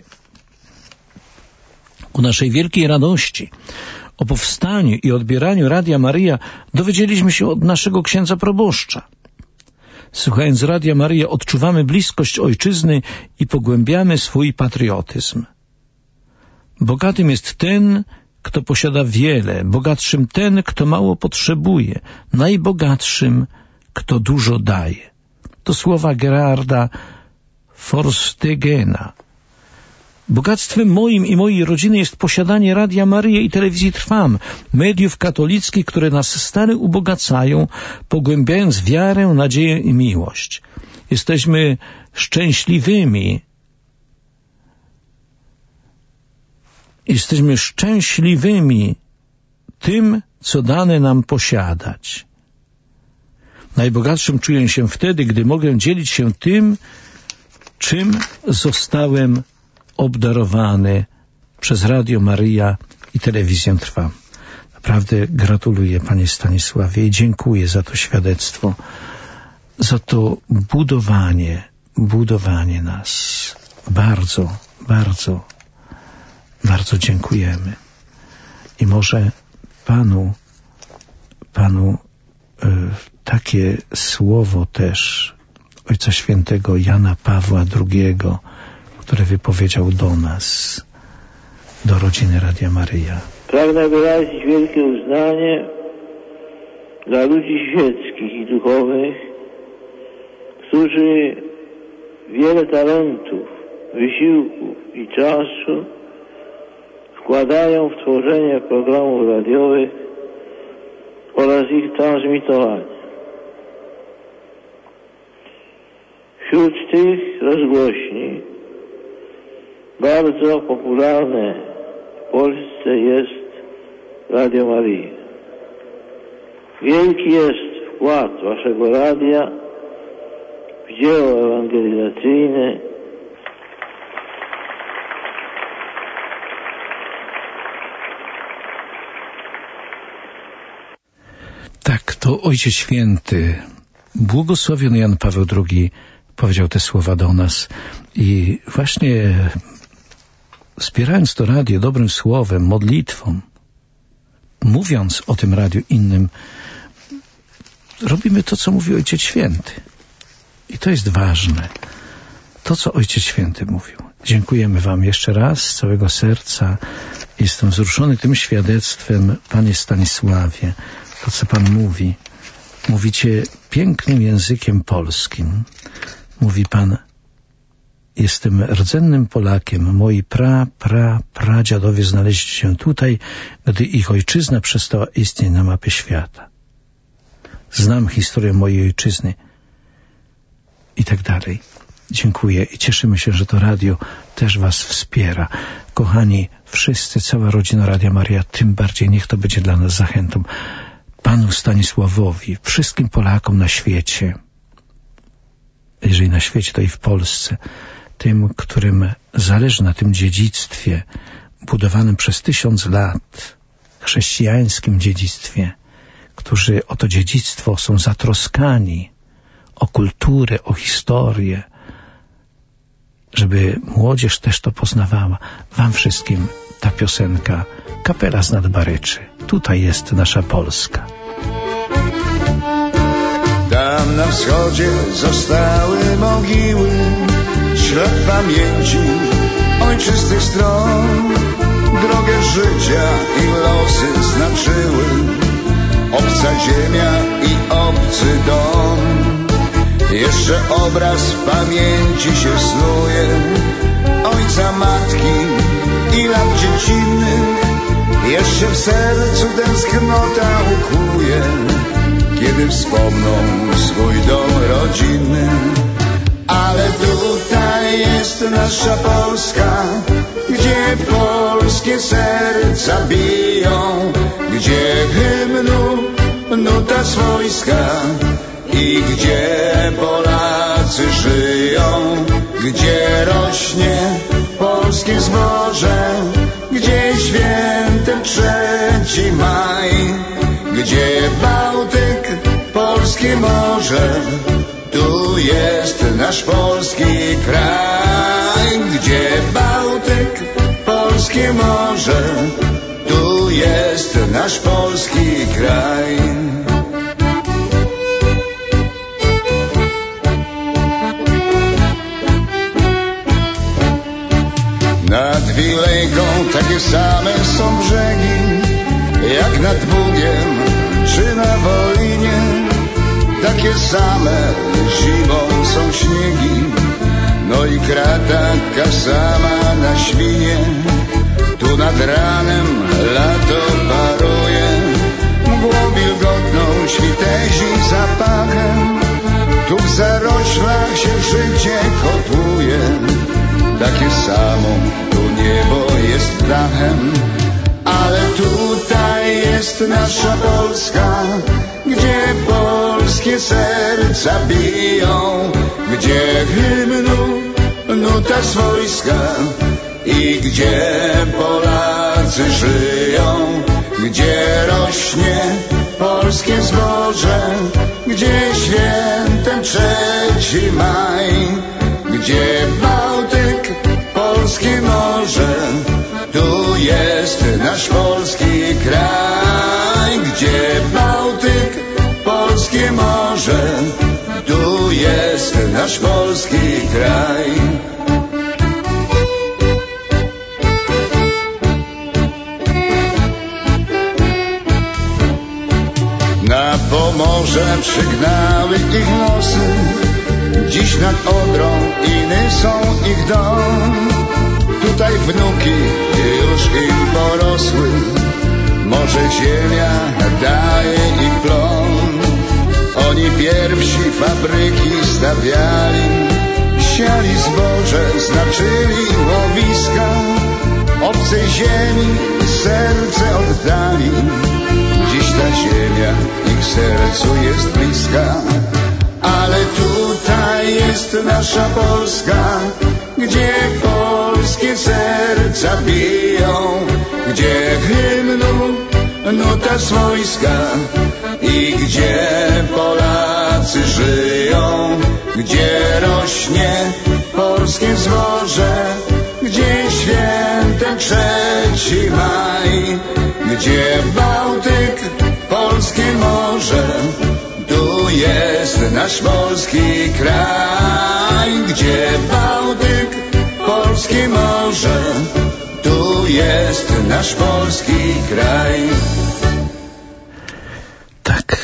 Ku naszej wielkiej radości o powstaniu i odbieraniu Radia Maryja dowiedzieliśmy się od naszego księdza proboszcza. Słuchając Radia Maryja odczuwamy bliskość ojczyzny i pogłębiamy swój patriotyzm. Bogatym jest ten, kto posiada wiele, bogatszym ten, kto mało potrzebuje, najbogatszym, kto dużo daje. To słowa Gerarda Forstegena. Bogactwem moim i mojej rodziny jest posiadanie Radia Maryja i telewizji Trwam, mediów katolickich, które nas stale ubogacają, pogłębiając wiarę, nadzieję i miłość. Jesteśmy szczęśliwymi tym, co dane nam posiadać. Najbogatszym czuję się wtedy, gdy mogę dzielić się tym, czym zostałem obdarowany przez Radio Maryja i telewizję Trwam. Naprawdę gratuluję, panie Stanisławie, i dziękuję za to świadectwo, za to budowanie nas. Bardzo, bardzo, bardzo dziękujemy. I może panu takie słowo też Ojca Świętego Jana Pawła II, które wypowiedział do nas, do rodziny Radia Maryja. Pragnę wyrazić wielkie uznanie dla ludzi świeckich i duchowych, którzy wiele talentów, wysiłków i czasu wkładają w tworzenie programów radiowych oraz ich transmitowanie. Wśród tych rozgłośni bardzo popularne w Polsce jest Radio Maryja. Wielki jest wkład waszego radia w dzieło ewangelizacyjne. Tak, to Ojciec Święty, błogosławiony Jan Paweł II, powiedział te słowa do nas. I właśnie wspierając to radio dobrym słowem, modlitwą, mówiąc o tym radiu innym, robimy to, co mówi Ojciec Święty. I to jest ważne. To, co Ojciec Święty mówił. Dziękujemy wam jeszcze raz z całego serca. Jestem wzruszony tym świadectwem, panie Stanisławie. To, co pan mówi. Mówicie pięknym językiem polskim. Mówi pan: jestem rdzennym Polakiem. Moi pradziadowie znaleźli się tutaj, gdy ich ojczyzna przestała istnieć na mapie świata. Znam historię mojej ojczyzny i tak dalej. Dziękuję i cieszymy się, że to radio też was wspiera. Kochani, wszyscy, cała rodzina Radia Maryja, tym bardziej niech to będzie dla nas zachętą. Panu Stanisławowi, wszystkim Polakom na świecie, jeżeli na świecie, to i w Polsce, tym, którym zależy na tym dziedzictwie budowanym przez 1000 lat, chrześcijańskim dziedzictwie, którzy o to dziedzictwo są zatroskani, o kulturę, o historię, żeby młodzież też to poznawała. Wam wszystkim ta piosenka Kapela z nad Baryczy. Tutaj jest nasza Polska. Tam na wschodzie zostały mogiły, ślad pamięci ojczystych stron. Drogę życia i losy znaczyły obca ziemia i obcy dom. Jeszcze obraz w pamięci się snuje ojca, matki i lat dziecinnych. Jeszcze w sercu tęsknota ukłuje, kiedy wspomną swój dom rodzinny. Ale tutaj jest nasza Polska, gdzie polskie serca biją, gdzie hymnu nuta swojska i gdzie Polacy żyją, gdzie rośnie polskie zboże, gdzie świętem 3 maj, gdzie Bałtyk, polskie morze. Tu jest nasz polski kraj, gdzie Bałtyk, polskie morze. Tu jest nasz polski kraj. Nad Wilejką takie same są brzegi, jak nad Bugiem czy na Wolinie. Takie same zimą są śniegi, no i krata taka sama na Świnie. Tu nad ranem lato paruje, mgłą wilgotną świtezi zapachem. Tu w zaroślach się życie kotłuje, takie samo tu niebo jest dachem. Ale tutaj jest nasza Polska, gdzie polskie serca biją, gdzie hymnu nuta swojska i gdzie Polacy żyją, gdzie rośnie polskie zboże, gdzie świętem 3 maj, gdzie Bałtyk, polskie morze. Tu jest nasz polski kraj, gdzie Bałtyk, polskie morze. Tu jest nasz polski kraj. Na Pomorze przygnały ich losy, dziś nad Odrą inny są ich dom. Tutaj wnuki już im porosły, może ziemia daje im plon. Oni pierwsi fabryki stawiali, siali zboże, znaczyli łowiska. Obcej ziemi serce oddali, dziś ta ziemia ich sercu jest bliska. Ale tutaj jest nasza Polska, gdzie polskie serca biją, gdzie hymnu nuta swojska i gdzie Polacy żyją, gdzie rośnie polskie zboże, gdzie świętem 3 maj, gdzie Bałtyk, polskie morze. Tu jest nasz polski kraj, gdzie Bałtyk, polskie morze. Tu jest nasz polski kraj. Tak.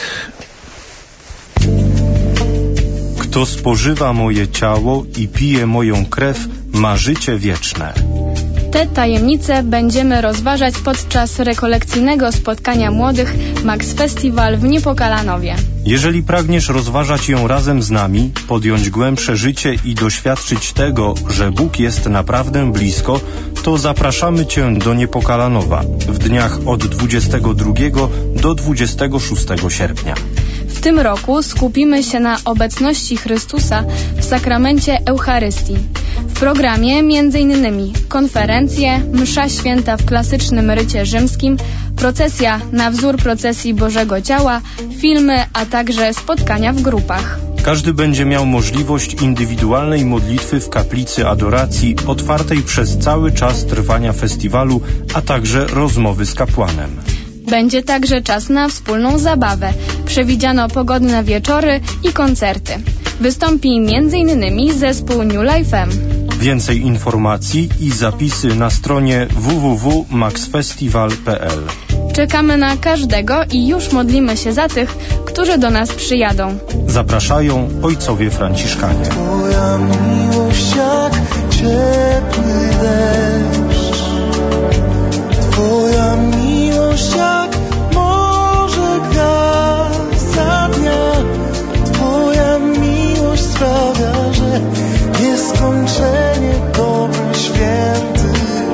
Kto spożywa moje ciało i pije moją krew, ma życie wieczne. Te tajemnice będziemy rozważać podczas rekolekcyjnego spotkania młodych Max Festival w Niepokalanowie. Jeżeli pragniesz rozważać ją razem z nami, podjąć głębsze życie i doświadczyć tego, że Bóg jest naprawdę blisko, to zapraszamy Cię do Niepokalanowa w dniach od 22 do 26 sierpnia. W tym roku skupimy się na obecności Chrystusa w sakramencie Eucharystii. W W programie m.in. konferencje, msza święta w klasycznym rycie rzymskim, procesja na wzór procesji Bożego Ciała, filmy, a także spotkania w grupach. Każdy będzie miał możliwość indywidualnej modlitwy w kaplicy adoracji otwartej przez cały czas trwania festiwalu, a także rozmowy z kapłanem. Będzie także czas na wspólną zabawę. Przewidziano pogodne wieczory i koncerty. Wystąpi m.in. zespół New Life M. Więcej informacji i zapisy na stronie www.maxfestival.pl. Czekamy na każdego i już modlimy się za tych, którzy do nas przyjadą. Zapraszają ojcowie franciszkanie. Twoja miłość jak ciepły deszcz, Twoja miłość jak morze gwiazd dnia, Twoja miłość sprawia, że nieskończenie dobry, święty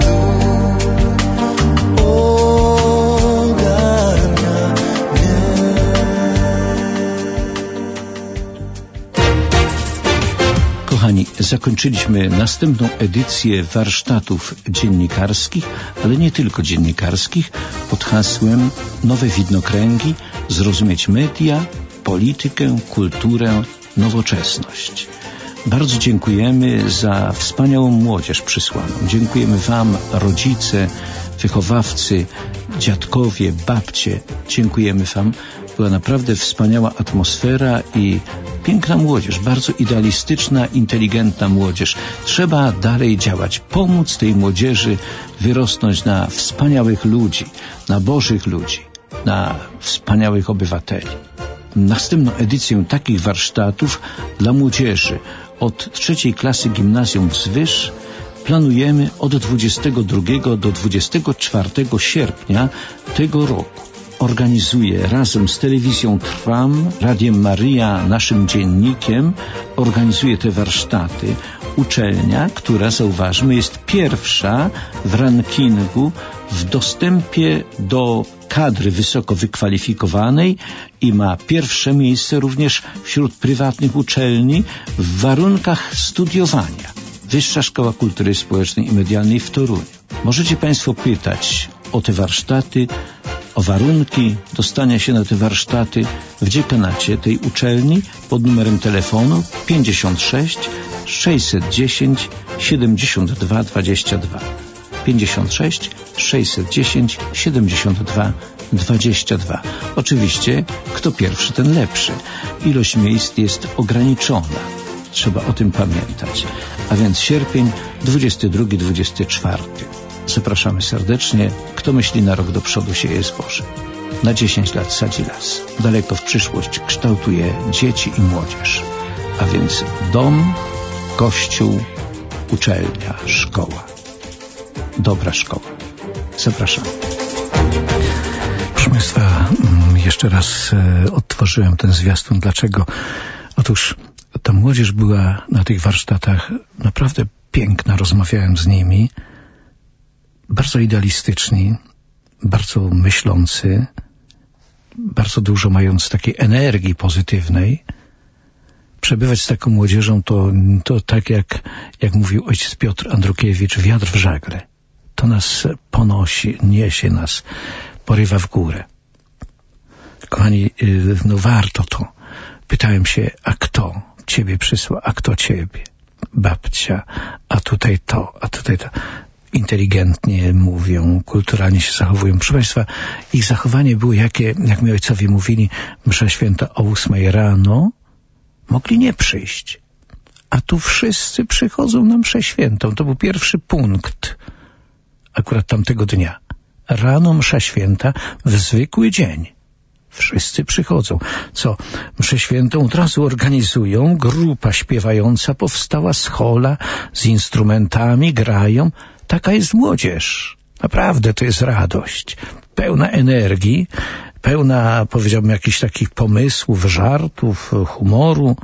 ogarnia mnie. Kochani, zakończyliśmy następną edycję warsztatów dziennikarskich, ale nie tylko dziennikarskich, pod hasłem Nowe widnokręgi, zrozumieć media, politykę, kulturę, nowoczesność. Bardzo dziękujemy za wspaniałą młodzież przysłaną. Dziękujemy Wam, rodzice, wychowawcy, dziadkowie, babcie. Dziękujemy Wam. Była naprawdę wspaniała atmosfera i piękna młodzież, bardzo idealistyczna, inteligentna młodzież. Trzeba dalej działać, pomóc tej młodzieży wyrosnąć na wspaniałych ludzi, na bożych ludzi, na wspaniałych obywateli. Następną edycję takich warsztatów dla młodzieży od 3. klasy gimnazjum wzwyż planujemy od 22 do 24 sierpnia tego roku. Organizuje razem z telewizją Trwam, Radiem Maryja, naszym dziennikiem, organizuje te warsztaty uczelnia, która, zauważmy, jest pierwsza w rankingu w dostępie do kadry wysoko wykwalifikowanej i ma pierwsze miejsce również wśród prywatnych uczelni w warunkach studiowania. Wyższa Szkoła Kultury Społecznej i Medialnej w Toruniu. Możecie Państwo pytać o te warsztaty, o warunki dostania się na te warsztaty w dziekanacie tej uczelni pod numerem telefonu 56 610 72 22. 56 610 72 22. Oczywiście, kto pierwszy, ten lepszy. Ilość miejsc jest ograniczona. Trzeba o tym pamiętać. A więc sierpień 22-24. Zapraszamy serdecznie. Kto myśli na rok do przodu, sieje zboże. Na 10 lat sadzi las. Daleko w przyszłość kształtuje dzieci i młodzież. A więc dom, kościół, uczelnia, szkoła. Dobra szkoła. Zapraszam. Proszę Państwa, jeszcze raz odtworzyłem ten zwiastun. Dlaczego? Otóż ta młodzież była na tych warsztatach naprawdę piękna. Rozmawiałem z nimi. Bardzo idealistyczni, bardzo myślący, bardzo dużo mając takiej energii pozytywnej. Przebywać z taką młodzieżą to tak jak mówił ojciec Piotr Andrukiewicz, wiatr w żagle. To nas ponosi, niesie nas, porywa w górę. Kochani, warto to. Pytałem się, a kto Ciebie przysłał, a kto Ciebie? Babcia, a tutaj to. Inteligentnie mówią, kulturalnie się zachowują. Proszę Państwa, ich zachowanie było jak mi ojcowie mówili, msza święta o 8 rano, mogli nie przyjść. A tu wszyscy przychodzą na mszę świętą. To był pierwszy punkt akurat tamtego dnia. Rano msza święta w zwykły dzień. Wszyscy przychodzą. Mszę świętą od razu organizują, grupa śpiewająca powstała z hola, z instrumentami, grają. Taka jest młodzież. Naprawdę to jest radość. Pełna energii, pełna, powiedziałbym, jakichś takich pomysłów, żartów, humoru.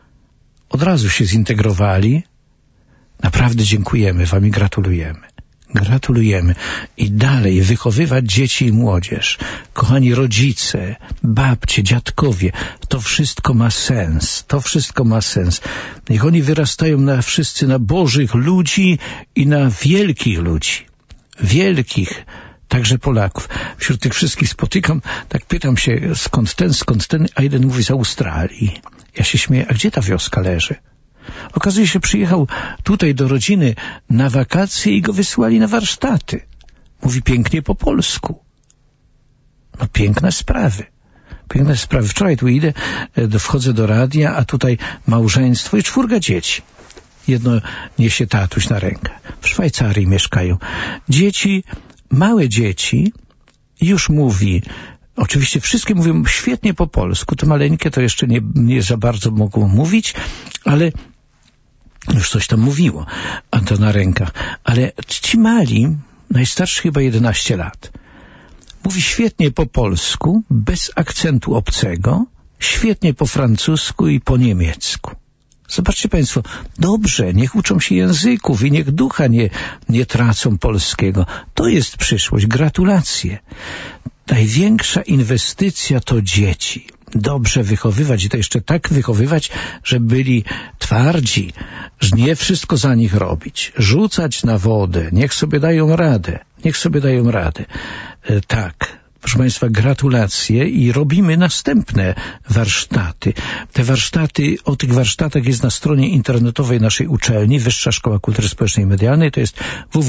Od razu się zintegrowali. Naprawdę dziękujemy Wam i gratulujemy. Gratulujemy. I dalej wychowywać dzieci i młodzież. Kochani rodzice, babcie, dziadkowie, to wszystko ma sens. To wszystko ma sens. Niech oni wyrastają wszyscy na bożych ludzi i na wielkich ludzi. Wielkich, także Polaków. Wśród tych wszystkich spotykam, tak pytam się, skąd ten, a jeden mówi z Australii. Ja się śmieję, a gdzie ta wioska leży? Okazuje się, przyjechał tutaj do rodziny na wakacje i go wysłali na warsztaty. Mówi pięknie po polsku. No piękne sprawy. Piękne sprawy. Wczoraj tu idę, wchodzę do radia, a tutaj małżeństwo i 4 dzieci. Jedno niesie tatuś na rękę. W Szwajcarii mieszkają. Dzieci, małe dzieci, już mówi, oczywiście wszystkie mówią świetnie po polsku, te maleńkie to jeszcze nie za bardzo mogą mówić, ale już coś tam mówiło, a to na rękach. Ale ci mali, najstarszy chyba 11 lat, mówi świetnie po polsku, bez akcentu obcego, świetnie po francusku i po niemiecku. Zobaczcie Państwo, dobrze, niech uczą się języków i niech ducha nie tracą polskiego. To jest przyszłość. Gratulacje. Największa inwestycja to dzieci. Dobrze wychowywać i to jeszcze tak wychowywać, żeby byli twardzi, że nie wszystko za nich robić. Rzucać na wodę, niech sobie dają radę. Niech sobie dają radę. Tak. Proszę Państwa, gratulacje i robimy następne warsztaty. Te warsztaty, o tych warsztatach jest na stronie internetowej naszej uczelni, Wyższa Szkoła Kultury Społecznej i Medialnej, to jest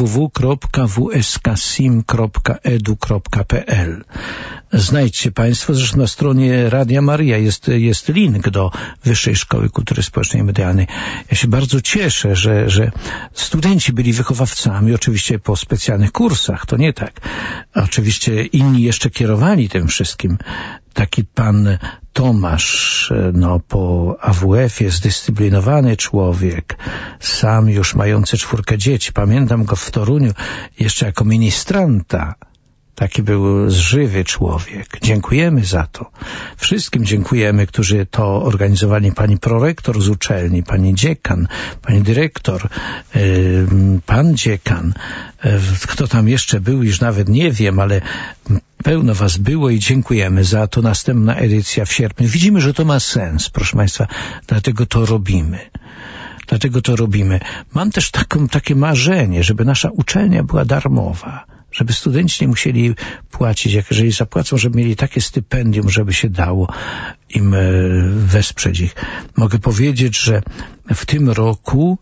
www.wsksim.edu.pl. Znajdźcie Państwo, zresztą na stronie Radia Maryja jest link do Wyższej Szkoły Kultury Społecznej i Medialnej. Ja się bardzo cieszę, że studenci byli wychowawcami, oczywiście po specjalnych kursach, to nie tak. Oczywiście inni jeszcze kierowali tym wszystkim. Taki pan Tomasz, po AWF-ie zdyscyplinowany człowiek, sam już mający 4 dzieci. Pamiętam go w Toruniu jeszcze jako ministranta. Taki był żywy człowiek. Dziękujemy za to. Wszystkim dziękujemy, którzy to organizowali. Pani prorektor z uczelni, pani dziekan, pani dyrektor, pan dziekan. Kto tam jeszcze był, już nawet nie wiem, ale pełno was było i dziękujemy za to. Następna edycja w sierpniu. Widzimy, że to ma sens, proszę Państwa, dlatego to robimy. Mam też takie marzenie, żeby nasza uczelnia była darmowa. Żeby studenci nie musieli płacić, jeżeli zapłacą, żeby mieli takie stypendium, żeby się dało im wesprzeć ich. Mogę powiedzieć, że w tym roku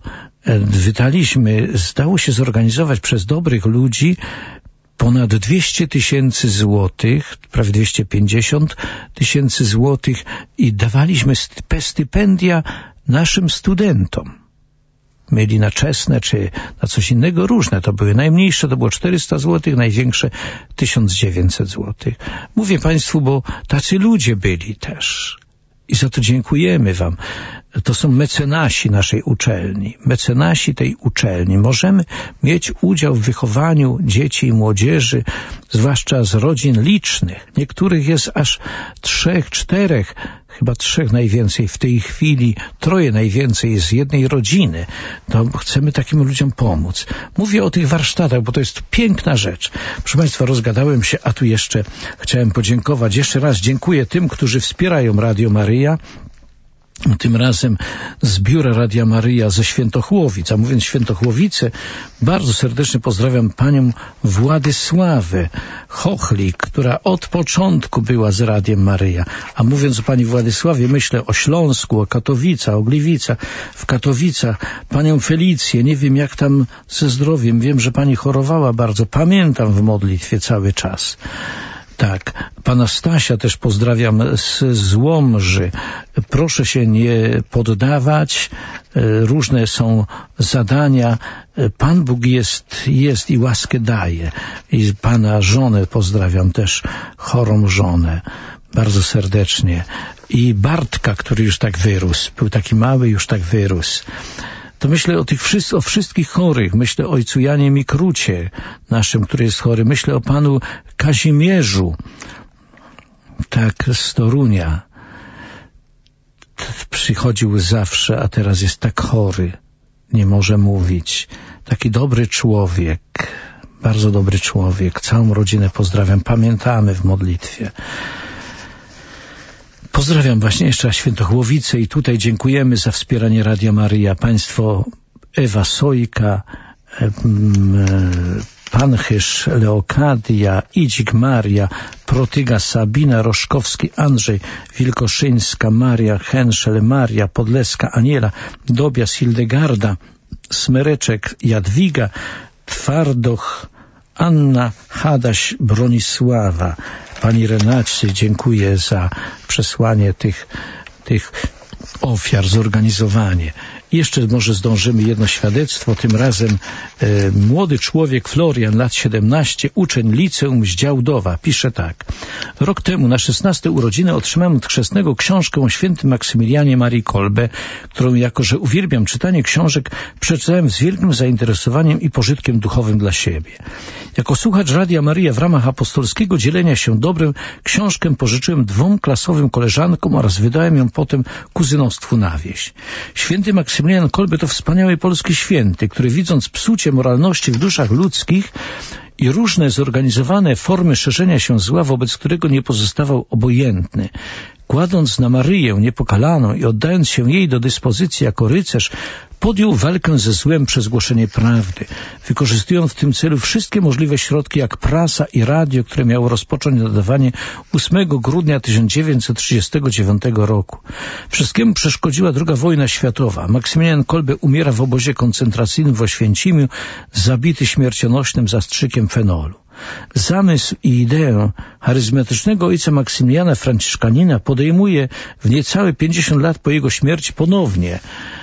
zdało się zorganizować przez dobrych ludzi ponad 200 000 złotych, prawie 250 000 złotych i dawaliśmy stypendia naszym studentom. Mieli na czesne czy na coś innego różne. To były najmniejsze, to było 400 zł, największe 1900 zł. Mówię Państwu, bo tacy ludzie byli też. I za to dziękujemy Wam. To są mecenasi naszej uczelni. Mecenasi tej uczelni. Możemy mieć udział w wychowaniu dzieci i młodzieży, zwłaszcza z rodzin licznych. Niektórych jest aż 3, 4, chyba 3 najwięcej w tej chwili, 3 najwięcej jest z jednej rodziny. To chcemy takim ludziom pomóc. Mówię o tych warsztatach, bo to jest piękna rzecz. Proszę Państwa, rozgadałem się, a tu jeszcze chciałem podziękować. Jeszcze raz dziękuję tym, którzy wspierają Radio Maryja. Tym razem z biura Radia Maryja ze Świętochłowic. A mówiąc Świętochłowice, bardzo serdecznie pozdrawiam panią Władysławę Chochlik, która od początku była z Radiem Maryja. A mówiąc o pani Władysławie, myślę o Śląsku, o Katowicach, o Gliwicach, w Katowicach, panią Felicję, nie wiem jak tam ze zdrowiem, wiem, że pani chorowała bardzo, pamiętam w modlitwie cały czas. Tak, pana Stasia też pozdrawiam z Łomży. Proszę się nie poddawać, różne są zadania. Pan Bóg jest i łaskę daje. I pana żonę pozdrawiam też, chorą żonę, bardzo serdecznie. I Bartka, który już tak wyrósł, był taki mały, już tak wyrósł. To myślę o wszystkich chorych. Myślę o ojcu Janie Mikrucie, naszym, który jest chory. Myślę o panu Kazimierzu, tak, z Torunia. Przychodził zawsze, a teraz jest tak chory. Nie może mówić. Taki dobry człowiek. bardzo dobry człowiek. Całą rodzinę pozdrawiam, pamiętamy w modlitwie. Pozdrawiam właśnie jeszcze raz Świętochłowicę i tutaj dziękujemy za wspieranie Radia Maryja. Państwo Ewa Sojka, Panchysz, Leokadia, Idzik Maria, Protyga, Sabina, Roszkowski, Andrzej, Wilkoszyńska, Maria, Henszel, Maria, Podleska, Aniela, Dobias, Hildegarda, Smereczek, Jadwiga, Twardoch, Anna, Hadaś, Bronisława. Pani Renacie, dziękuję za przesłanie tych ofiar, zorganizowanie. Jeszcze może zdążymy jedno świadectwo, tym razem młody człowiek Florian, lat 17, uczeń liceum z Działdowa, pisze tak. Rok temu na 16 urodziny otrzymałem od chrzestnego książkę o świętym Maksymilianie Marii Kolbe, którą jako, że uwielbiam czytanie książek, przeczytałem z wielkim zainteresowaniem i pożytkiem duchowym dla siebie. Jako słuchacz Radia Maryja w ramach apostolskiego dzielenia się dobrem, książkę pożyczyłem 2 klasowym koleżankom oraz wydałem ją potem kuzynostwu na wieś. Święty Maksymilian Kolbe to wspaniały polski święty, który widząc psucie moralności w duszach ludzkich i różne zorganizowane formy szerzenia się zła, wobec którego nie pozostawał obojętny. Kładąc na Maryję niepokalaną i oddając się jej do dyspozycji jako rycerz, podjął walkę ze złem przez głoszenie prawdy, wykorzystując w tym celu wszystkie możliwe środki jak prasa i radio, które miało rozpocząć nadawanie 8 grudnia 1939 roku. Wszystkiemu przeszkodziła II wojna światowa. Maksymilian Kolbe umiera w obozie koncentracyjnym w Oświęcimiu, zabity śmiercionośnym zastrzykiem fenolu. Zamysł i ideę charyzmatycznego ojca Maksymiliana Franciszkanina podejmuje w niecałe 50 lat po jego śmierci ponownie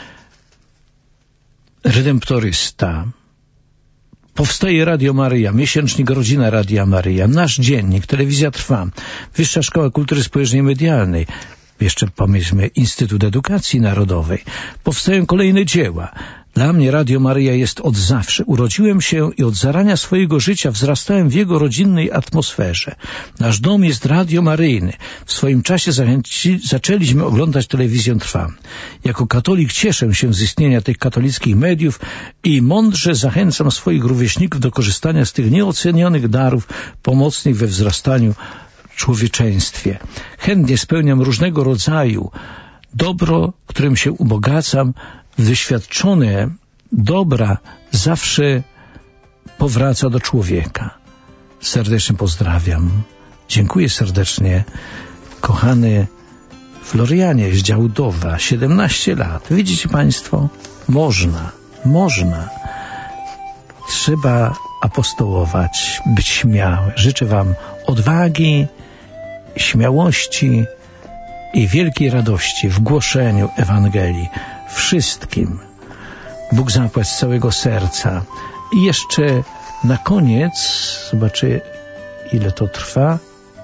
redemptorysta. Powstaje Radio Maryja, miesięcznik Rodzina Radia Maryja, Nasz Dziennik, Telewizja Trwa, Wyższa Szkoła Kultury Społecznej i Medialnej, jeszcze pomyślmy Instytut Edukacji Narodowej. Powstają kolejne dzieła. Dla mnie Radio Maryja jest od zawsze. Urodziłem się i od zarania swojego życia wzrastałem w jego rodzinnej atmosferze. Nasz dom jest radio maryjny. W swoim czasie zaczęliśmy oglądać telewizję Trwam. Jako katolik cieszę się z istnienia tych katolickich mediów i mądrze zachęcam swoich rówieśników do korzystania z tych nieocenionych darów pomocnych we wzrastaniu człowieczeństwie. Chętnie spełniam różnego rodzaju dobro, którym się ubogacam. Wyświadczone dobra zawsze powraca do człowieka. Serdecznie pozdrawiam. Dziękuję serdecznie. Kochany Florianie z Działdowa, 17 lat. Widzicie Państwo? Można. Trzeba apostołować, być śmiały. Życzę Wam odwagi, śmiałości i wielkiej radości w głoszeniu Ewangelii wszystkim. Bóg zapłać z całego serca. I jeszcze na koniec, zobaczę ile to trwa.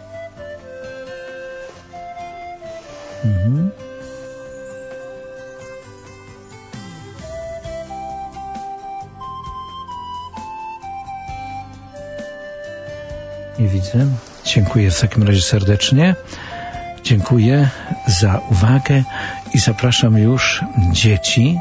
Nie widzę. Dziękuję w takim razie serdecznie. Dziękuję za uwagę i zapraszam już dzieci.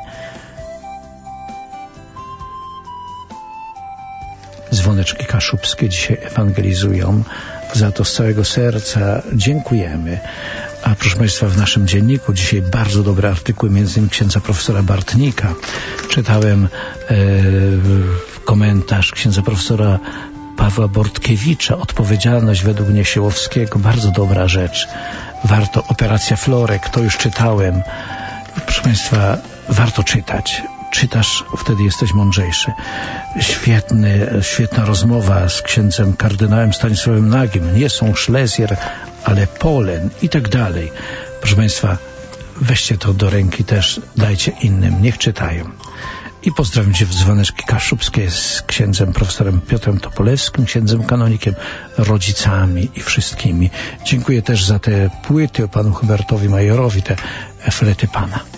Dzwoneczki kaszubskie dzisiaj ewangelizują. Za to z całego serca dziękujemy. A proszę Państwa, w naszym dzienniku dzisiaj bardzo dobre artykuły, między innymi księdza profesora Bartnika. Czytałem komentarz księdza profesora Pawła Bortkiewicza, Odpowiedzialność według Niesiełowskiego. Bardzo dobra rzecz. Warto. Operacja Florek, to już czytałem. Proszę Państwa, warto czytać. Czytasz, wtedy jesteś mądrzejszy. Świetna rozmowa z księdzem kardynałem Stanisławem Nagim. Nie są Schlesier, ale Polen i tak dalej. Proszę Państwa, weźcie to do ręki też, dajcie innym, niech czytają. I pozdrawiam Cię w dzwoneczki kaszubskie z księdzem profesorem Piotrem Topolewskim, księdzem kanonikiem, rodzicami i wszystkimi. Dziękuję też za te płyty o panu Hubertowi Majorowi, te flety Pana.